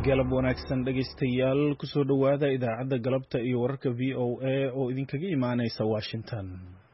galab wanaagsan dhegaystayaal kusoo dhowaada idaacadda galabta iyo wararka VOA oo idinkaga imaanaysa Washington.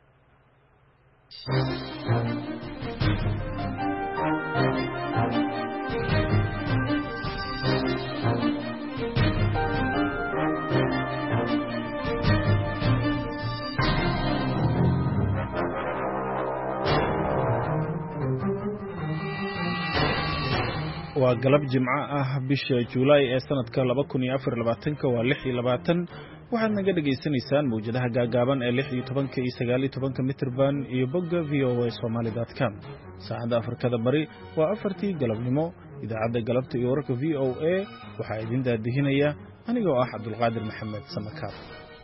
waa galab jimco ah bisha Juulaay ee sanadka 2024 waa 26 waxaad naga dhageysanaysaan mowjadaha gaagaaban ee 16 iyo 19 mitirban iyo bogga voasomali.com. saacadda Afrikada Bari waa 4tii galabnimo. idaacadda galabta iyo wararka VOA waxaa idin daadihinaya anigoo ah Cabdulqaadir Maxamed Samakaar.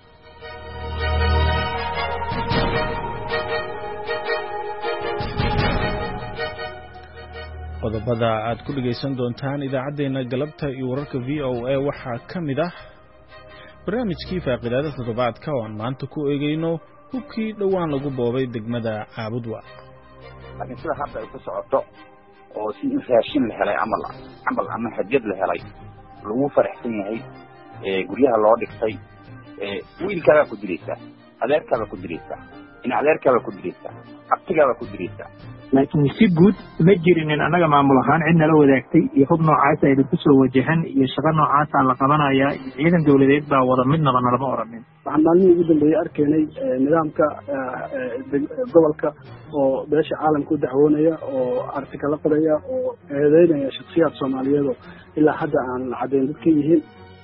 qodobada aad ku dhageysan doontaan idaacadeena galabta iyo wararka VOA waxaa ka mid ah barnaamijkii faaqidaada toddobaadka oo aan maanta ku eegayno hubkii dhowaan lagu boobay degmada Caabudwa. laakiin sida hadda ay ku socoto oo si raashin la helay camal ama hadiyad la helay lagu faraxsan yahay guryaha loo dhigtay wiilkaaga ku diraysa adeerkaaga ku diraysa in adeerkaaga ku diraysa abtigaaga ku diraysa laakiin si guud ma jirin in anaga maamul ahaan cid nala wadaagtay iyo hub noocaas ay ku soo wajahan iyo shaqo noocaas la qabanaya ciidan dawladeed baa wada midnaba nalama oranin. waxaan maalmihii ugu dambeeyay arkaynay nidaamka gobolka oo beesha caalamka u dacwoonaya oo artikala qoraya oo eedeynaya shakhsiyaad Soomaaliyeed oo ilaa hadda aan caddeyn dadka yihiin.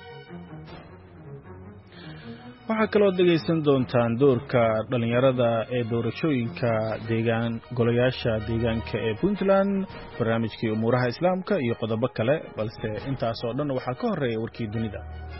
waxaa kaloo dhegaysan doontaan doorka dhalinyarada ee doorashooyinka golayaasha deegaanka ee Puntland, barnaamijkii umuuraha islaamka iyo qodobo kale, balse intaas oo dhan waxaa ka horeeya warkii dunida.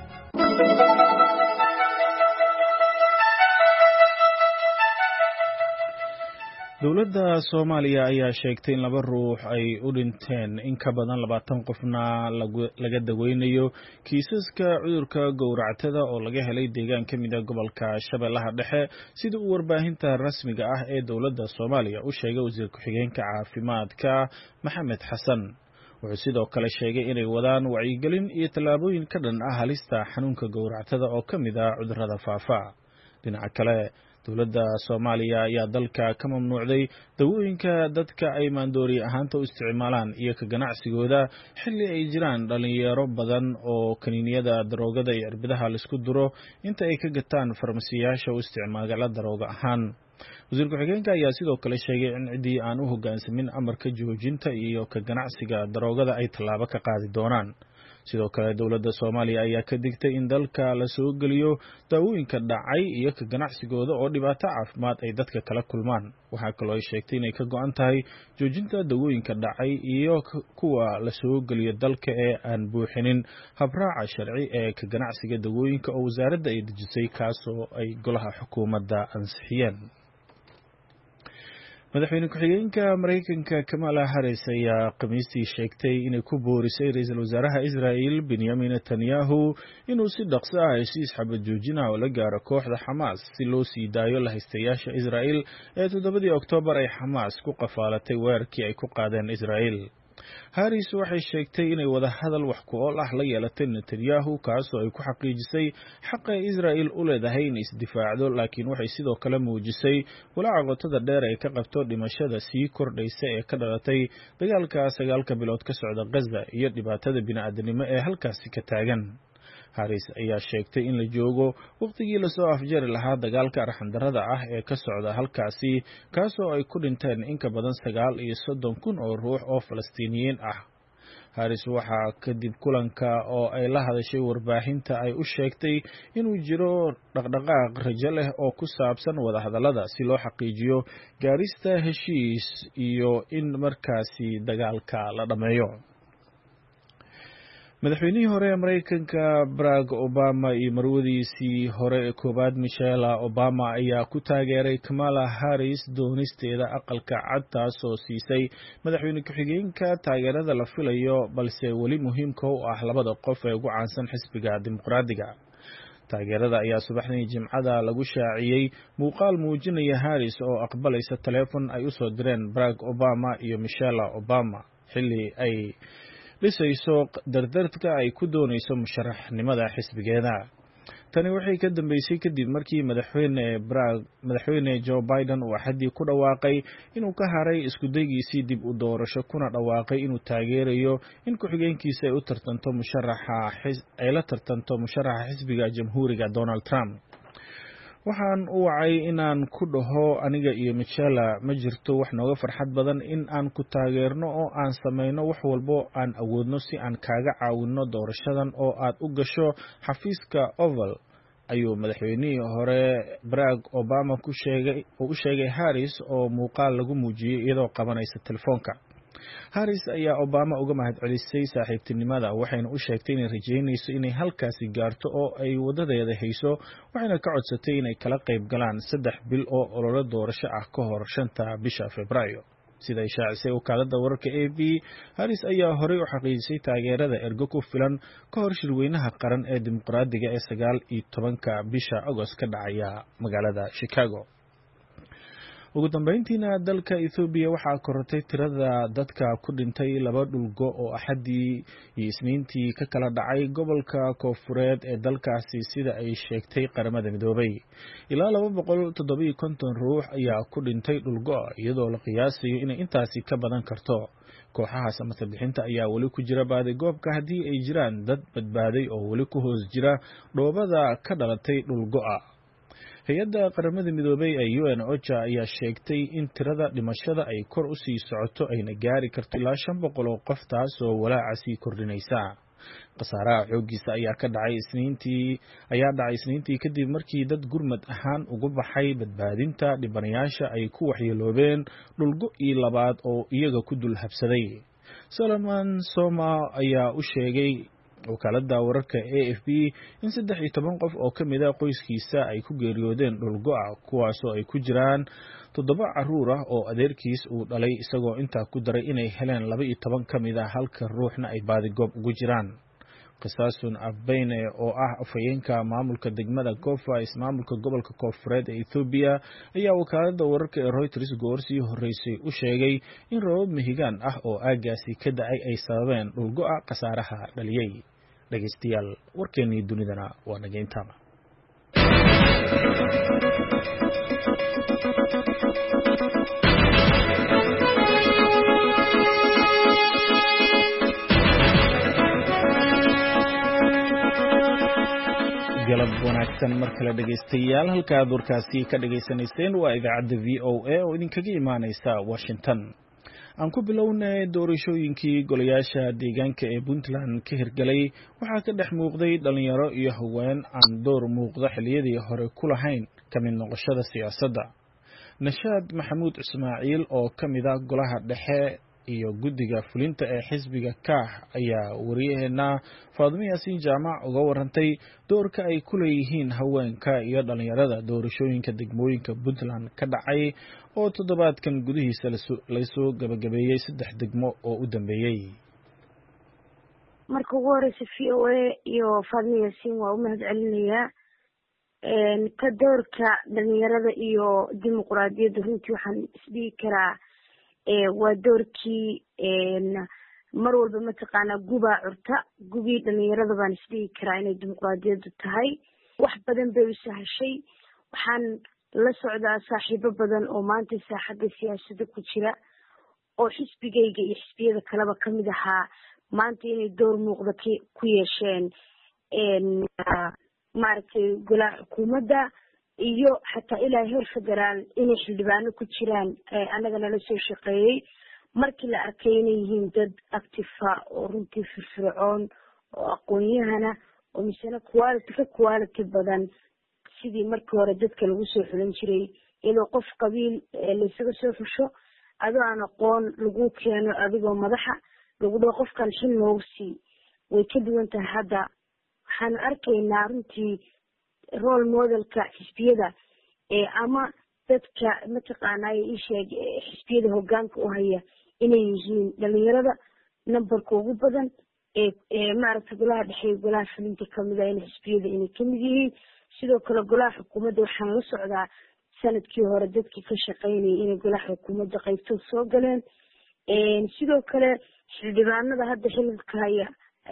dowladda Soomaaliya ayaa sheegtay in 2 ruux ay u dhinteen in ka badan 20 qofna laga daweynayo kiisaska cudurka gowractada oo laga helay deegaan ka mid ah gobolka Shabeellaha Dhexe, sida uu warbaahinta rasmiga ah ee dowladda Soomaaliya u sheegay wasiir ku-xigeenka caafimaadka Maxamed Xasan. wuxuu sidoo kale sheegay inay wadaan wacyigelin iyo tallaabooyin ka dhan ah halista xanuunka gowractada oo ka mid ah cudurrada faafa. dhinaca kale dowladda Soomaaliya ayaa dalka ka mamnuucday dawooyinka dadka ay maandoori ahaanta u isticmaalaan iyo ka ganacsigooda xilli ay jiraan dhalinyaro badan oo kaniiniyada daroogada iyo irbadaha la isku duro inta ay ka gataan farmasiyaasha u isticmaala darooga ahaan. wasiir ku-xigeenka ayaa sidoo kale sheegay in ciddii aan u hoggaansamin amarka joojinta iyo ka ganacsiga daroogada ay tallaabo ka qaadi doonaan. sidoo kale dowladda Soomaaliya ayaa ka digtay in dalka la soo geliyo daawooyinka dhacay iyo ka ganacsigooda oo dhibaato caafimaad ay dadka kala kulmaan. waxaa kaloo ay sheegtay inay ka go'an tahay joojinta daawooyinka dhacay iyo kuwa la soo geliyo dalka ee aan buuxinin habraaca sharci ee ka ganacsiga daawooyinka oo wasaaradda ay dejisay kaasoo ay golaha xukuumadda ansixiyeen. madaxweyne ku-xigeenka Mareykanka Kamala Harris ayaa Khamiistii sheegtay inay ku boorisay ra'iisul wasaaraha Israel Benjamin Netanyahu inuu si dhaqso ah heshiis xabad joojin ah oo la gaaro kooxda Xamaas si loo sii daayo lahaystayaasha Israel ee 7 Oktoobar ay Xamaas ku qafaalatay weerarkii ay ku qaadeen Israel. Harris waxay sheegtay inay wada hadal wax ku ool ah la yeelatay Netanyahu kaasoo ay ku xaqiijisay xaqa Israel u leedahay in isdifaacdo, laakiin waxay sidoo kale muujisay walaaca qotada dheer ee ka qabto dhimashada sii kordhaysa ee ka dhalatay dagaalka 9 bilood ka socda Gaza iyo dhibaatada bini'aadanimo ee halkaasi ka taagan. Harris ayaa sheegtay in la joogo waqtigii la soo afjari lahaa dagaalka arxandarrada ah ee ka socda halkaasi kaasoo ay ku dhinteen in ka badan 39,000 oo ruux oo Falastiiniyiin ah. Harris waxaa kadib kulanka oo ay la hadashay warbaahinta ay u sheegtay inuu jiro dhaqdhaqaaq rajo leh oo ku saabsan wadahadallada si loo xaqiijiyo gaarista heshiis iyo in markaasi dagaalka la dhameeyo. madaxweynihii hore ee Mareykanka Barack Obama iyo marwadiisii hore ee koobaad Michelle Obama ayaa ku taageeray Kamala Harris doonisteeda aqalka cad taasoo siisay madaxweyne ku-xigeenka taageerada la filayo balse weli muhiimka u ah labada qof ee ugu caansan xisbiga dimuqraadiga. taageerada ayaa subaxdii Jimcada lagu shaaciyay muuqaal muujinaya Harris oo aqbalaysa teleefon ay u soo direen Barack Obama iyo Michelle Obama xilli ay dhisayso dardarka ay ku doonayso musharaxnimada xisbigeeda. tani waxay ka dambeysay kadib markii madaxweyne Joe Biden uu xadii ku dhawaaqay inuu ka haray isku daygiisii dib u doorasho kuna dhawaaqay inuu taageerayo in ku-xigeenkiisa ay la tartanto musharaxa xisbiga jamhuuriga Donald Trump. waxaan u wacay inaan ku dhaho aniga iyo Michelle ma jirto wax nooga farxad badan in aan ku taageerno oo aan samayno wax walbo aan awoodno si aan kaaga caawinno doorashadan oo aad u gasho xafiiska Oval, ayuu madaxweynihii hore Barack Obama u sheegay Harris oo muuqaal lagu muujiyay iyadoo qabanaysa telefoonka. Harris ayaa Obama uga mahadcelisay saaxiibtinimada, waxayna u sheegtay inay rajeynayso inay halkaasi gaarto oo ay wadadeeda hayso, waxayna ka codsatay inay kala qayb galaan 3 bil oo olole doorasho ah ka hor 5 bisha Febraayo. sida ay shaacisay wakaaladda wararka AP, Harris ayaa horey u xaqiijisay taageerada ergo ku filan ka hor shirweynaha qaran ee dimuqraadiga ee 19 bisha Agost ka dhacaya magaalada Chicago. ugu dambeyntiina dalka Ethiopia waxaa korortay tirada dadka ku dhintay 2 dhulgo oo Axadii iyo Isniintii ka kala dhacay gobolka Koonfureed ee dalkaasi sida ay sheegtay qaramada midoobay. ilaa 257 ruux ayaa ku dhintay dhulgo iyadoo la qiyaasayo inay intaasi ka badan karto. kooxaha samata bixinta ayaa wali ku jira baadigoobka haddii ay jiraan dad badbaaday oo wali ku hoos jira dhoobada ka dhalatay dhulgo'a. hay-adda qaramada midoobay ee UN OCHA ayaa sheegtay in tirada dhimashada ay kor u sii socoto ayna gaari karto ilaa 500 oo qof, taas oo walaaca sii kordhinaysa. khasaaraha xooggiisa ayaa dhacay Isniintii kadib markii dad gurmad ahaan uga baxay badbaadinta dhibanayaasha ay ku waxyeeloobeen dhulgo-ii labaad oo iyaga ku dul habsaday. Solomon Soma ayaa u sheegay wakaaladda wararka AFP in 13 qof oo ka mid ah qoyskiisa ay ku geeriyoodeen dhulgo'a, kuwaasoo ay ku jiraan 7 carruur ah oo adeerkiis uu dhalay, isagoo intaa ku daray inay heleen 12 ka mid ah halka ruuxna ay baadigoob ugu jiraan. Qisaasun Afbeyne oo ah afhayeenka maamulka degmada Kofa ismaamulka gobolka Koonfureed ee Ethiopia ayaa wakaaladda wararka ee Reuters goorsii horeysay u sheegay in roobab mihigaan ah oo aagaasi ka da'ay ay sababeen dhulgo'a khasaaraha dhaliyay. dhageystayaal, warkeennii dunidana waa nageynta. galab wanaagsan mar kale dhageystayaal, halka aad warkaasi ka dhageysanayseen waa idaacadda VOA oo idinkaga imaaneysa Washington. aan ku bilownay doorashooyinkii golayaasha deegaanka ee Puntland ka hirgalay waxaa ka dhex muuqday dhalinyaro iyo haween aan door muuqda xilliyadii hore ku lahayn ka mid noqoshada siyaasadda. Nashaad Maxamuud Ismaaciil oo ka mid ah golaha dhexe iyo guddiga fulinta ee xisbiga KAH ayaa wariyaheena Faadimo Yaasiin Jaamac uga warantay doorka ay ku leeyihiin haweenka iyo dhalinyarada doorashooyinka degmooyinka Puntland ka dhacay oo toddobaadkan gudihiisa la soo gabagabeeyay 3 degmo oo u dambeeyay. marka ugu horeysa VOA iyo Faadimo Yaasiin waa u mahadcelinayaa ka doorka dhalinyarada iyo dimuqraadiyadda. runtii waxaan isdhihi karaa waa doorkii mar walba mataqaanaa gubaa curta gubii dhalinyarada baan isdhihi karaa inay dimuqraadiyaddu tahay. wax badan bay u sahashay. waxaan la socdaa saaxiibo badan oo maanta saaxadda siyaasadda ku jira oo xisbigayga iyo xisbiyada kaleba ka mid ahaa maanta inay door muuqda ku yeesheen maaragtay golaha xukuumadda iyo xataa ilaa heer federaal inay xildhibaano ku jiraan annaga nala soo shaqeeyey. markii la arkay inay yihiin dad actifa oo runtii firfircoon oo aqoon-yahana oo misena quality badan sidii markii hore dadka lagu soo xulan jiray iyadoo qof qabiil laysaga soo xusho adoo aan aqoon lagu keeno adigoo madaxa lagu dhaho qofkan xil noogu sii. way ka duwan tahay hadda. waxaan arkaynaa runtii role modelka xisbiyada ama dadka mataqaanaa isheeg xisbiyada hogaanka u haya inay yihiin dhalinyarada numberka ugu badan maaragtay golaha dhexe golaha fulinta kamid ah in xisbiyada inay kamid yihiin. sidoo kale golaha xukuumadda waxaan la socdaa sanadkii hore dadkii ka shaqeynayay inay golaha xukuumadda qaybtood soo galeen. sidoo kale xildhibaanada hadda xilka haya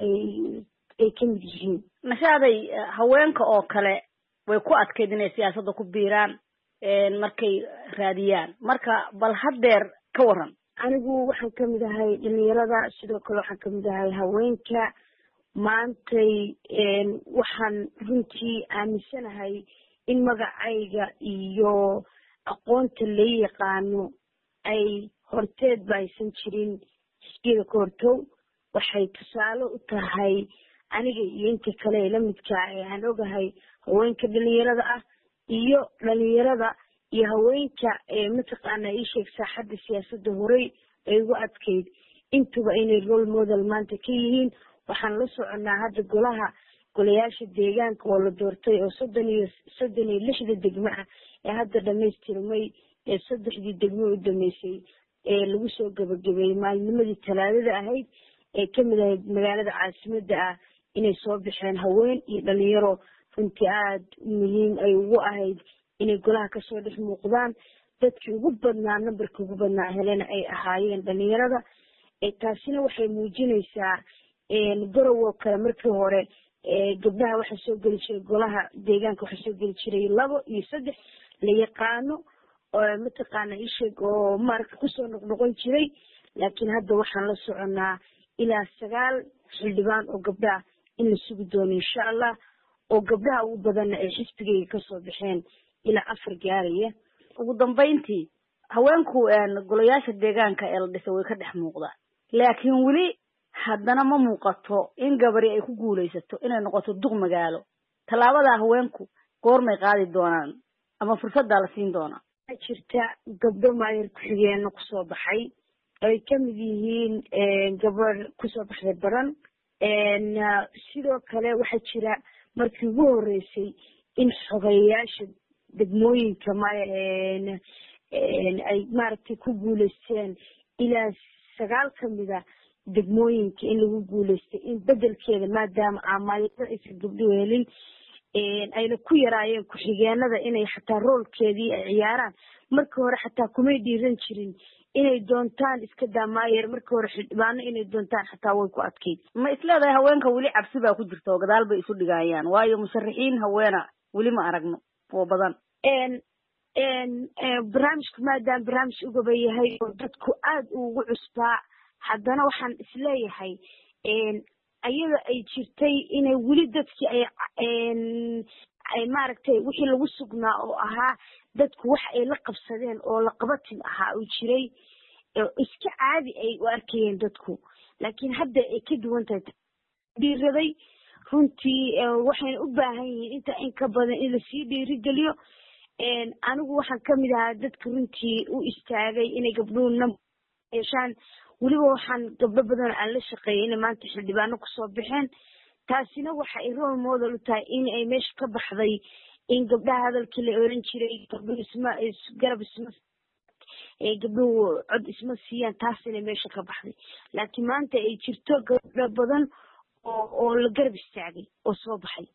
ay ka mid yihiin. nashaaday haweenka oo kale way ku adkeyd inay siyaasadda ku biiraan markay raadiyaan, marka bal haddeer ka waran. anigu waxaan ka mid ahay dhalinyarada, sidoo kale waxaan ka mid ahay haweenka. maantay waxaan runtii aaminsanahay in magacayga iyo aqoonta la yaqaano ay horteed ba aysan jirin xisbiga ka hortow. waxay tusaale u tahay aniga iyo inta kale ee lamidka aan ogahay haweenka dhalinyarada ah iyo dhalinyarada iyo haweenka mataqaana ii sheeg saaxadda siyaasadda horey ay ugu adkeyd intuba inay role model maanta ka yihiin. waxaan la soconaa hadda golayaasha deegaanka oo la doortay oo 36 degmo ah ee hadda dhamaystirmay ee 3 degmo u dhameysay ee lagu soo gabagabeeyay maalnimadii talaadada ahayd ee ka mid ahayd magaalada caasimadda ah inay soo baxeen haween iyo dhalinyaro runtii aad muhiim ay ugu ahayd inay golaha kasoo dhex muuqdaan. dadkii ugu badnaa nambarkii ugu badnaa helena ay ahaayeen dhalinyarada. taasina waxay muujinaysaa garow oo kale markii hore gabdhaha waxaa soo geli jiray golaha deegaanka waxaa soo geli jiray 2 iyo 3 la yaqaano oo mataqaana isheeg oo marka kusoo noqnoqon jiray. laakiin hadda waxaan la soconaa ilaa 9 xildhibaan oo gabdhaha in la sugi doono insha allah, oo gabdhaha ugu badanna ay xisbigayga kasoo baxeen ilaa 4 gaaraya. ugu dambeyntii haweenku golayaasha deegaanka ee la dhisay way ka dhex muuqdaan, laakiin weli haddana ma muuqato in gabari ay ku guulaysato inay noqoto duq magaalo. tallaabada haweenku goormay qaadi doonaan ama fursadda la siin doonaa? jirta gabdho maayar ku-xigeenno kusoo baxay ay ka mid yihiin gabar kusoo baxday baran. sidoo kale waxaa jira markii ugu horeysay in xogeyaasha degmooyinka ay maaragtay ku guulaysteen ilaa 9 kamida degmooyinka in lagu guulaystay in bedelkeeda maadaama aamaayada aysan gabdho helin ayna ku yaraayeen ku-xigeenada inay xataa roolkeedii ay ciyaaraan. markii hore xataa kumay dhiiran jirin inay doontaan iska daamaayeer, markii hore xildhibaano inay doontaan xataa way ku adkeyd. ma isleedahay haweenka weli cabsi baa ku jirta oo gadaal bay isu dhigayaan? waayo musharaxiin haweena weli ma aragno oo badan. barnaamijku maadaama barnaamij ugaba yahay oo dadku aad ugu cusbaa, haddana waxaan isleeyahay ayada ay jirtay inay weli dadkii ay maaragtay wixii lagu sugnaa oo ahaa dadku wax ay la qabsadeen oo la qabatin ahaa uu jiray iska caadi ay u arkayeen dadku. laakiin hadda ay ka duwan tahay dhiiraday runtii waxayna u baahan yihiin inta in ka badan in lasii dhiirigeliyo. anigu waxaan ka mid ahaa dadka runtii u istaagay inay gabdhuhu number yeeshaan. weliba waxaan gabdho badan aan la shaqeeyay inay maanta xildhibaano kusoo baxeen. taasina waxa ay role model u tahay in ay meesha ka baxday in gabdhaha hadalkii la oran jiray gabdhuhu cod isma siiyaan, taas inay meesha ka baxday. laakiin maanta ay jirto gabdho badan oo la garab istaagay oo soo baxay.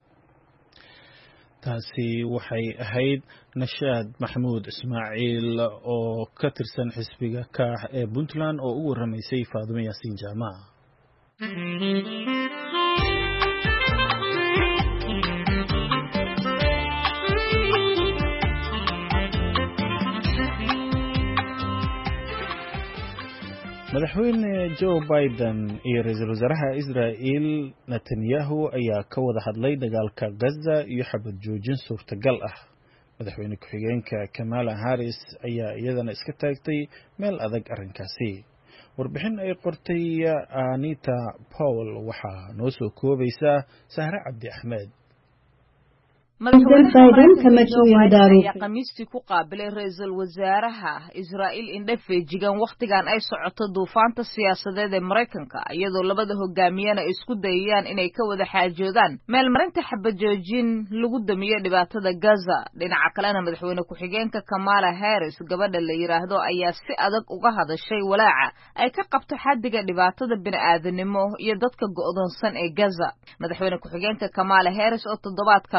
taasi waxay ahayd nashaad maxamuud ismaaciil oo ka tirsan xisbiga kaax ee puntland oo ugu waramaysay Faadimo Yaasiin Jaamac. madaxweyne Joe Biden iyo ra'iisul wasaaraha Israel Netanyahu ayaa ka wada hadlay dagaalka Gaza iyo xabad joojin suurtagal ah. madaxweyne ku-xigeenka Kamala Harris ayaa iyadana iska taagtay meel adag arrinkaasi. warbixin ay qortay Anita Powell waxaa noo soo koobaysaa Sahra Cabdi Axmed. madaxweyne khamiistii ku qaabilay ra'iisul wasaaraha Israa'iil indhafeejigan waqtigan ay socoto duufaanta siyaasadeed ee Mareykanka, iyadoo labada hogaamiyana ay isku dayayaan inay ka wada xaajoodaan meel marinta xabad joojin lagu damiyo dhibaatada Gaza. dhinaca kalena madaxweyne ku-xigeenka Kamala Harris gabadha la yiraahdo ayaa si adag uga hadashay walaaca ay ka qabto xaddiga dhibaatada bini'aadanimo iyo dadka go'doonsan ee Gaza. madaxweyne ku-xigeenka Kamala Harris oo toddobaadkan waday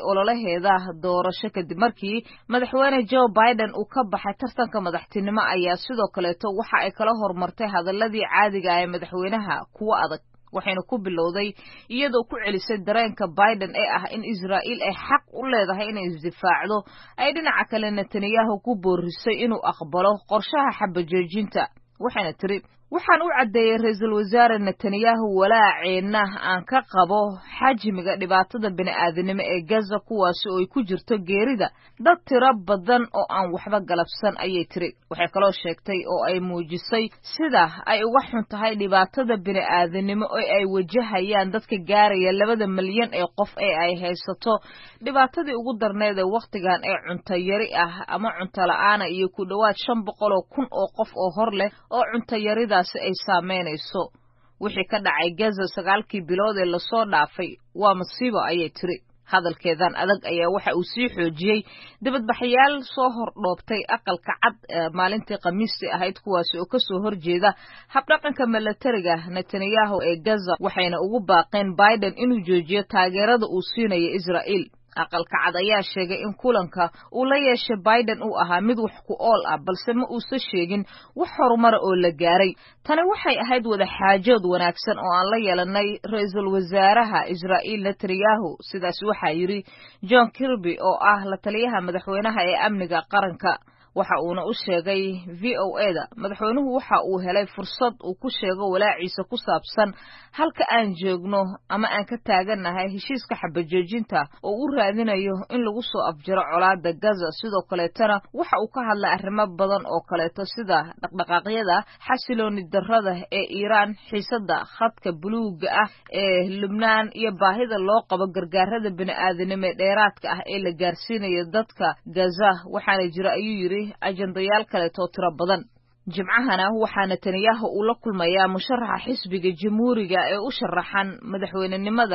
ololaheeda doorasho kadib markii madaxweyne Joe Biden uu ka baxay tartanka madaxtinimo ayaa sidoo kaleeto waxa ay kala hormartay hadaladii caadiga ah ee madaxweynaha kuwa adag waxayna ku bilowday iyadoo ku celisay dareenka Biden ee ah in Israa'iil ay xaq u leedahay inay isdifaacdo ay dhinaca kale Netanyahu ku boorisay inuu aqbalo qorshaha xabajoojinta waxayna tiri waxaan u cadeeyay ra'iisul wasaare Netanyahu walaaceena aan ka qabo xajmiga dhibaatada bini'aadanimo ee Gaza kuwaas oo ay ku jirto geerida dad tiro badan oo aan waxba galabsan ayay tiri waxay kaloo sheegtay oo ay muujisay sida ay uga xun tahay dhibaatada bini'aadanimo oo ay wajahayaan dadka gaaraya 2 milyan ee qof ee ay haysato dhibaatadii ugu darneed ee waqtigan ee cunto yari ah ama cunto la'aan iyo ku dhawaad 500,000 oo qof oo hor leh oo cunto yarida ay saameynayso wixii ka dhacay Gaza 9 bilood ee la soo dhaafay waa masiibo ayay tiri hadalkeedan adag ayaa waxa uu sii xoojiyay dibadbaxayaal soo hordhoobtay aqalka cad maalintii Khamiistii ahayd kuwaas oo ka soo horjeeda habdhaqanka militariga Netanyahu ee Gaza waxayna ugu baaqeen Biden inuu joojiyo taageerada uu siinayo Israa'iil aqalka cad ayaa sheegay in kulanka uu la yeeshay Biden uu ahaa mid wax ku ool ah balse ma uusan sheegin wax horumar oo la gaaray tani waxay ahayd wada xaajood wanaagsan oo aan la yeelanay ra'iisul wasaaraha Israa'iil Netanyahu sidaas waxa yiri John Kirby oo ah la taliyaha madaxweynaha ee amniga qaranka waxa uuna u sheegay VOA-da madaxweynuhu waxa uu helay fursad uu ku sheego walaaciisa ku saabsan halka aan joogno ama aan ka taaganahay heshiiska xabajoojinta oo uu raadinayo in lagu soo afjaro colaadda Gaza sidoo kaleetana waxa uu ka hadlay arrimo badan oo kaleeto sida dhaqdhaqaaqyada xasilooni darrada ee Iiraan xiisada khadka buluuga ah ee Lubnaan iyo baahida loo qabo gargaarada bini'aadanimo dheeraadka ah ee la gaarsiinayo dadka Gaza waxaana jira ayuu yiri ajendayaal kale oo tiro badan jimcahana waxaa Netanyahu uu la kulmayaa musharaxa xisbiga Jamhuuriga ee u sharaxan madaxweynenimada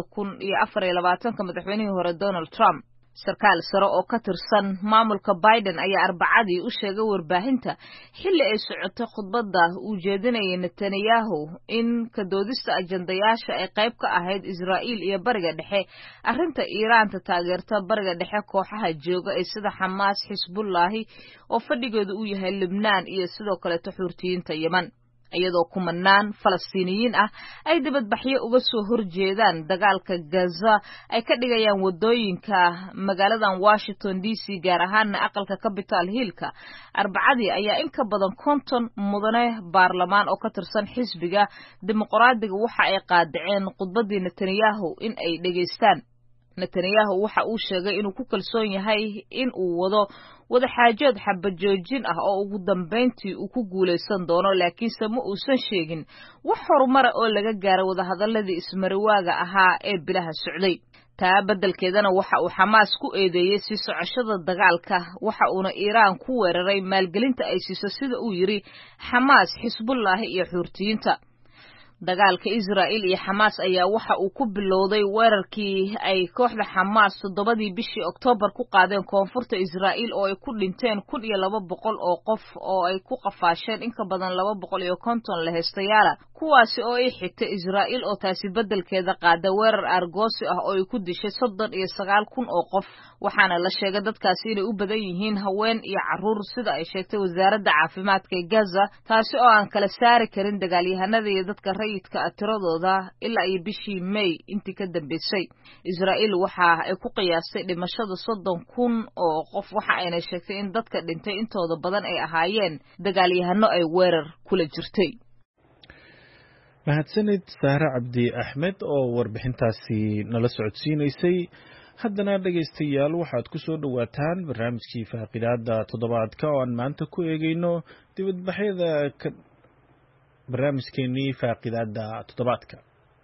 2024 madaxweynihii hore Donald Trump sarkaal sare oo ka tirsan maamulka Biden ayaa Arbacadii u sheegay warbaahinta xilli ay socotay khudbadda uu jeedinayay Netanyahu in ka doodista ajendayaasha ay qayb ka ahayd Israa'iil iyo Bariga Dhexe arrinta Iiraanta taageerta Bariga Dhexe kooxaha jooga ee sida Xamaas Xisbullah oo fadhigoodu uu yahay Lubnaan iyo sidoo kale Xuutiyiinta Yemen iyadoo kumanaan Falastiiniyiin ah ay dibadbaxyo uga soo horjeedaan dagaalka Gaza ay ka dhigayaan wadooyinka magaaladan Washington DC gaar ahaan aqalka Capitol Hill-ka Arbacadii ayaa in ka badan 50 mudane baarlamaan oo ka tirsan xisbiga dimuqraadiga waxa ay qaadaceen khudbadii Netanyahu in ay dhageystaan Netanyahu waxa uu sheegay inuu ku kalsoon yahay in uu wada xaajood xabajoojin ah oo ugu dambeyntii uu ku guuleysan doono laakiinse ma uusan sheegin wax horumar oo laga gaaray wada hadaladii ismariwaaga ahaa ee bilaha socday taa beddelkeedana waxa uu Xamaas ku eedeeyay si socoshada dagaalka waxa uuna Iiraan ku weeraray maalgelinta ay siiso sida uu yiri Xamaas Xisbullah iyo Xuutiyiinta dagaalka Israa'iil iyo Xamaas ayaa waxa uu ku bilowday weerarkii ay kooxda Xamaas 7 bishii Oktoobar ku qaadeen koonfurta Israa'iil oo ay ku dhinteen 1200 oo qof oo ay ku qafaasheen in ka badan 250 laheystayaal kuwaasi oo ay xigtay Israa'iil oo taasi beddelkeeda qaada weerar argoosi ah oo ay ku dishay 39,000 oo qof waxaana la sheegay dadkaasi inay u badan yihiin haween iyo carruur sida ay sheegtay wasaaradda caafimaadka ee Gaza taasi oo aan kala saari karin dagaalyahanada iyo dadka rayidka tiradooda ilaa ay bishii May intii ka dambeysay Israa'iil waxa ay ku qiyaastay dhimashada 30,000 oo qof waxa ayna sheegtay in dadka dhintay intooda badan ay ahaayeen dagaalyahano ay weerar kula jirtay mahadsanid Sahra Cabdi Axmed oo warbixintaasi nala socodsiinaysay haddana dhageystayaal waxaad ku soo dhawaataan barnaamijkii faaqidaada toddobaadka oo aan maanta ku eegayno dibadbaxyada barnaamijkeenii faaqidaada toddobaadka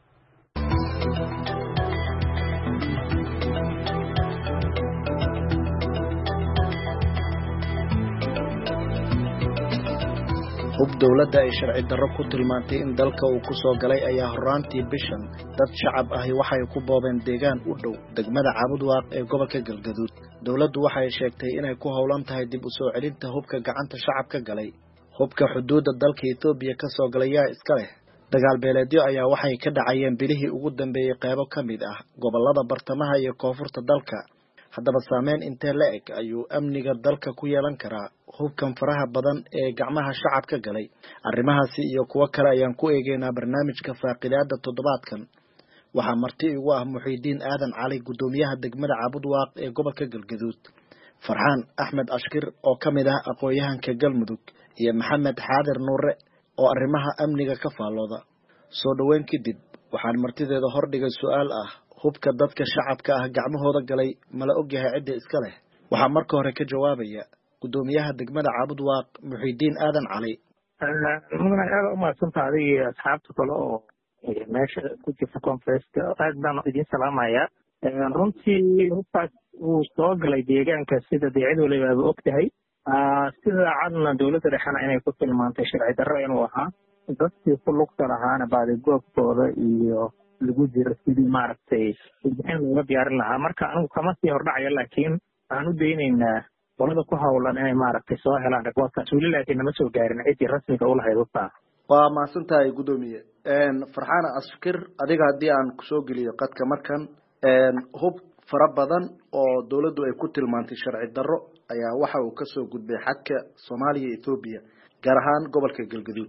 hub dawladda ay sharci darro ku tilmaantay in dalka uu ku soo galay ayaa horraantii bishan dad shacab ahi waxay ku boobeen deegaan u dhow degmada Caabudwaaq ee gobolka Galgaduud dawladdu waxay sheegtay inay ku howlan tahay dib u soo celinta hubka gacanta shacabka galay hubka xuduudda dalka Itoobiya ka soo galaya iska leh dagaal beeleedyo ayaa waxay ka dhacayeen bilihii ugu dambeeyey qaybo ka mid ah gobolada bartamaha iyo koonfurta dalka. haddaba saameyn intee la eg ayuu amniga dalka ku yeelan karaa hubkan faraha badan ee gacmaha shacabka galay? arrimahaasi iyo kuwo kale ayaan ku eegeynaa barnaamijka faaqidaada toddobaadkan. waxaa marti igu ah Muxiidiin Aadan Cali, gudoomiyaha degmada Caabudwaaq ee gobolka Galgaduud, Farxaan Axmed Ashkir oo ka mid ah aqoon-yahanka Galmudug, iyo Maxamed Xaadir Nuure oo arrimaha amniga ka faalooda. soo dhaweyn kadib waxaan martideeda hordhigay su'aal ah: hubka dadka shacabka ah gacmahooda galay mala ogyahay cidda iska leh? waxaa marka hore ka jawaabaya gudoomiyaha degmada Caabudwaaq, Muxiidiin Aadan Cali. mudane aad u mahadsantahay adiga iyo asxaabta kale oo meesha ku jirta conference-ka. aad baan idin salaamayaa. runtii hubkaas uu soo galay deegaanka sida cid waliba aad og tahay, sida cadna dowladda dhexena inay ku tilmaantay sharci darro inuu ahaa. dadkii ku lugta lahaana baadigoobkooda iyo lagu jiro sidii maaragtay warbixin looga diyaarin lahaa. marka anigu kama sii hordhacaya, laakiin waxaan u daynaynaa qolada ku hawlan inay maaragtay soo helaan reportkaas. weli laakiin nama soo gaarin ciddii rasmiga u lahayd hubkaa. waa mahadsan tahay gudoomiye. Farxaan Ashkir, adiga haddii aan kusoo geliyo qadka markan, hub fara badan oo dowladdu ay ku tilmaantay sharci darro ayaa waxa uu kasoo gudbay xadka Soomaaliya iyo Ethiopia, gaar ahaan gobolka Galgaduud.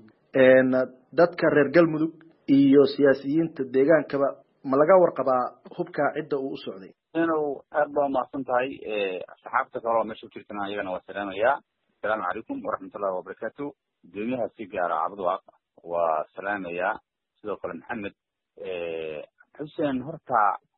dadka reer Galmudug iyo siyaasiyiinta deegaankaba ma laga warqabaa hubka cidda uu u socday? inuu aad baa mahadsan tahay. asxaabta kale oo meesha ku jirtana ayagana waa salaamayaa. asalaamu calaykum waraxmatullahi wabarakaatu. gudoomiyaha si gaara Caabudwaaq waa salaamayaa. sidoo kale Maxamed xuseen, horta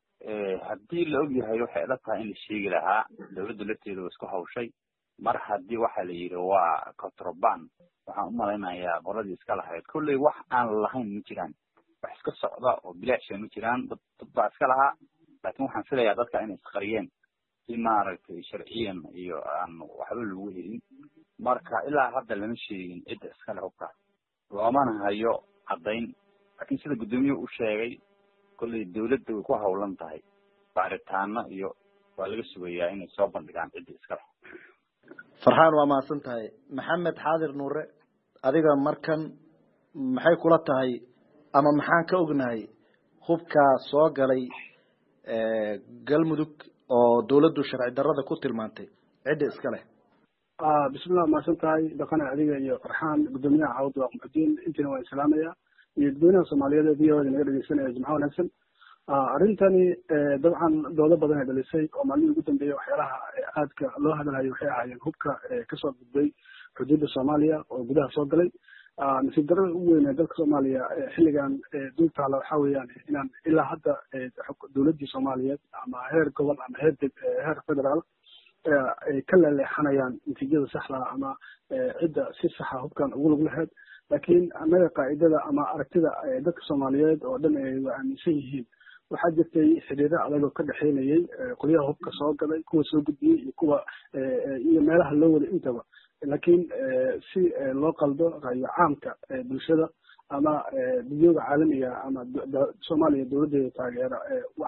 haddii la ogyahay waxay ila tahay in la sheegi lahaa. dowladda lafteeda waa isku hawshay. mar haddii waxa la yidhi waa contraband, waxaan u malaynayaa qoladii iska lahayd kolley wax aan lahayn ma jiraan. wax iska socda oo bilaasha ma jiraan. dad baa iska lahaa, laakiin waxaan filayaa dadka inay isqariyeen si maaragtay sharciyan iyo aan waxba lagu helin. marka ilaa hadda lama sheegin cidda iska leh hubkaas, loomana hayo caddayn. laakiin sida gudoomiyuhu u sheegay, kolley dowladda way ku hawlan tahay baaritaano iyo waa laga sugayaa inay soo bandhigaan cidda iska leh. Farxaan, waa mahadsan tahay. Maxamed Xaadir Nuure, adiga markan maxay kula tahay ama maxaan ka ognahay hubka soo galay Galmudug oo dowladdu sharci darrada ku tilmaantay cidda iska leh? bismillah, mahadsan tahay dhaqana adiga iyo Farxaan, gudoomiyaha Caabudwaaq Muxiidiin, intiina waan salaamayaa, iyo dadweynaha Soomaaliyeed ee VOAda naga dhageysanaya. jimco wanaagsan. arrintani dabcan doodo badan ay dhalisay oo maalmihii ugu dambeeyay waxyaalaha aadka loo hadalhayo waxay ahaayeen hubka kasoo gudbay xuduudda Soomaaliya oo gudaha soo galay. nasiib darrada ugu weyn ee dalka Soomaaliya xilligan dul taala waxaa weeyaan inaan ilaa hadda dowladdii Soomaaliyeed ama heer gobol ama heer federaal ay ka leexanayaan natiijada saxda ama cidda si saxa hubkan ugu lug lahayd. laakiin annaga qaacidada ama aragtida dadka Soomaaliyeed oo dhan ay aaminsan yihiin, waxaa jirtay xiriiro adag oo ka dhexeynayay qolyaha hubka soo galay, kuwa soo gudbiyey iyo kuwa iyo meelaha loo wada intaba. laakiin si loo qaldo ra'yi caamka bulshada ama dadweynaha caalamiga ama Soomaaliya dowladdeeda taageera wax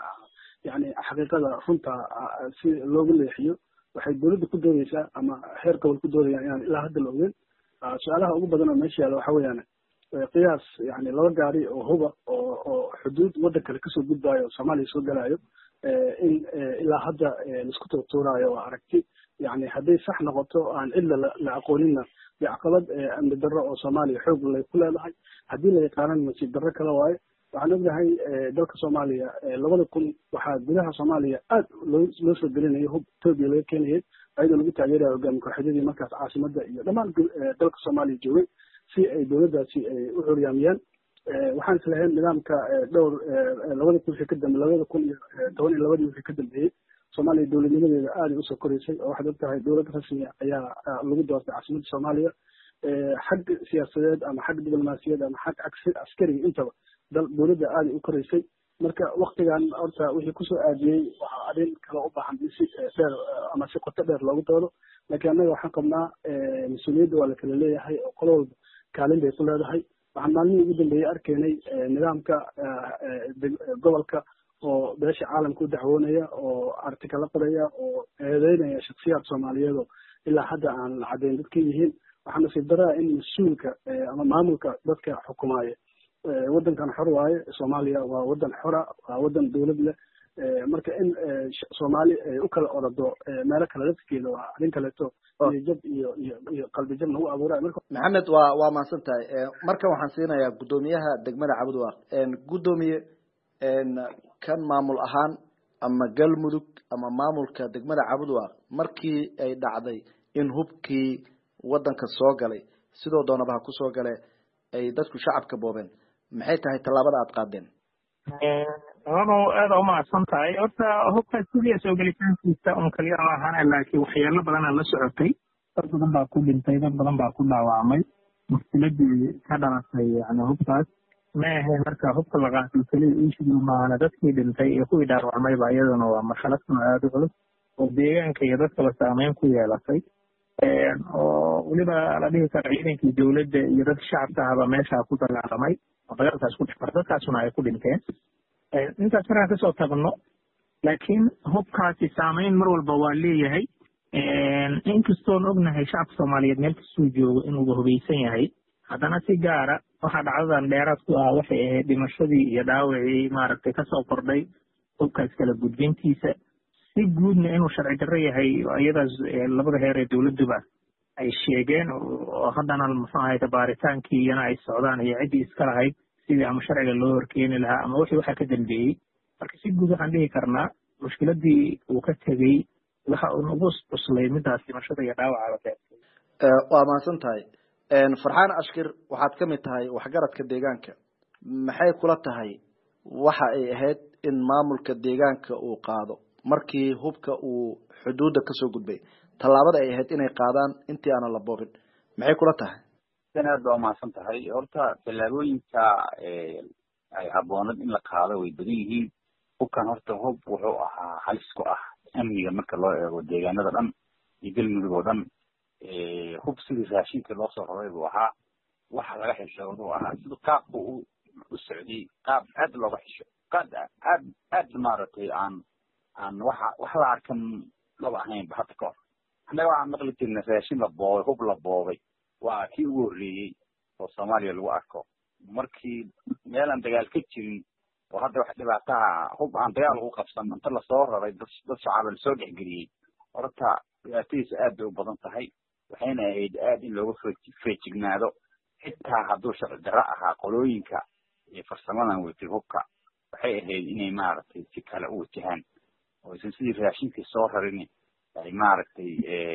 yani xaqiiqada runta si loogu leexiyo, waxay dowladda ku doodaysaa ama heer gobol ku doodayaan inaan ilaa hadda la ogeyn. su-aalaha ugu badan oo meesha yaalla waxaa weeyaan qiyaas yani laba gaari oo huba oo xuduud waddan kale kasoo gudbaayo oo Soomaaliya soo galaayo, in ilaa hadda laisku tuurtuuraayo waa aragti yani hadday sax noqoto aan cidla la aqooninna caqabad amni darro oo Soomaaliya xoog lay ku leedahay. haddii la yaqaanan nasiib darro kale waaye. waxaan ognahay dalka Soomaaliya 2000 waxaa gudaha Soomaaliya aad loo soo gelinayo hub Ethiopia laga keenayay, ayadoo lagu taageerayo hogaamiye kooxyadii markaas caasimadda iyo dhammaan dalka Soomaaliya joogay si ay dowladdaasi u xoryaamiyaan. waxaan islahayn nidaamka dhowr 2000 wixii ka dambeeyay 2012 wixii ka dambeeyay Soomaaliya dowladnimadeeda aad ay u soo koraysay oo waxaad ogtahay dowlad rasmi ayaa lagu doortay caasimadda Soomaaliya. xag siyaasadeed ama xag diblomaasiyadeed ama xag askari intaba dowladda aad ay u koraysay. marka waqtigan horta wixii kusoo aadiyey waxaa arrin kale u baahan in si dheer ama si qoto dheer loogu doodo. laakiin annaga waxaan qabnaa mas-uuliyadda waa la kala leeyahay oo qolo walba kaalin bay ku leedahay. waxaan maalmihii ugu dambeeyey arkaynay nidaamka gobolka oo beesha caalamka u dacwoonaya oo artikala qoraya oo eedeynaya shakhsiyaad Soomaaliyeed oo ilaa hadda aan la caddayn dadka yihiin. waxaa nasiib darraa in mas-uulka ama maamulka dadka xukumaaya waddankan xor waaye Soomaaliya waa waddan xora waa waddan dawlad leh marka in Soomaali ay u kala orado meelo kala dadkeeda waa arrin kaleeto jab iyo qalbi jab lagu abuuray marka Maxamed waa maasan tahay marka waxaan siinayaa gudoomiyaha degmada Cabudwaaq gudoomiye kan maamul ahaan ama galmudug ama maamulka degmada Cabudwaaq markii ay dhacday in hubkii waddanka soo galay sidoo doonaba ku soo galay ay dadku shacabka boobeen maxay tahay talaabada aad qaadeen aad uma aqsan tahay horta hubka sidii soo galitaankiisa kaliya ma ahan laakiin waxyaalo badan la socotay dad badan baa ku dhintay dad badan baa ku dhaawacmay mushkiladii ka dhalatay hubkaas ma ahayn marka hubka la qaatay kaliya issue maana dadkii dhintay iyo kuwii dhaawacmay baa iyadana waa marxalad aad u culus oo deegaanka iyo dadka saameyn ku yeelatay oo waliba la dhihi karo ciidankii dawladda iyo dadka shacabka ahba meesha ku dagaalamay oo dagaalkaas ku dhexmar dadkaasuna ay ku dhinteen intaas markaan kasoo tagno laakiin hubkaasi saameyn mar walba waa leeyahay inkastoon ognahay shacabka Soomaaliyeed meel kasoo joogo inuu hubeysan yahay haddana si gaara waxa dhacdadan dheeraad ku ah waxay ahayd dhimashadii iyo dhaawacii maaragtay kasoo kordhay hubkaas kala gudbintiisa si guudna inuu sharci darro yahay iyadaas labada heer ee dawladduba ay sheegeen oo haddana muxuu ahayd baaritaankii iyana ay socdaan iyo ciddii iska lahayd sidii ama sharciga loo horkeeni lahaa ama wixii waxa ka dambeeyey marka si guud waxaan dhihi karnaa mushkiladii uu ka tegey waxa uu nagu cuslay midaas dhimashada iyo dhaawaca waa mahadsan tahay Farxaan Ashkir waxaad ka mid tahay waxgaradka deegaanka maxay kula tahay waxa ay ahayd in maamulka deegaanka uu qaado markii hubka uu xuduudda ka soo gudbay talaabada ay ahayd inay qaadaan intii aan la boobin maxay kula tahay aad baa maasan tahay horta tallaabooyinka ay habboonad in la qaado way badan yihiin hubkan horta hub wuxuu ahaa halis ku ah amniga marka loo eego deegaanada dhan iyo galmudug oo dhan hub sidii raashinka loo soo raray buu ahaa waxa laga xishoodo ahaa sidoo qaabku u socday qaab aad looga xisho aad maaragtay aan wax la arkan laba ahayn hadda ka hor annaga waxaan maqli jirnay raashin la boobay hub la boobay waa kii ugu horreeyey oo Soomaaliya lagu arko markii meelan dagaal ka jirin oo hadda wax dhibaataha hub aan dagaal lagu qabsan inta la soo raray dad shacab la soo dhexgeliyay horta dhibaatadiisa aad bay u badan tahay waxayna ahayd aad in looga feejignaado xitaa hadduu sharci darro ahaa qolooyinka iyo farsamadan watay hubka waxay ahayd inay maaragtay si kale u wajahaan oo aysan sidii raashinkii soo rarin ay maaragtay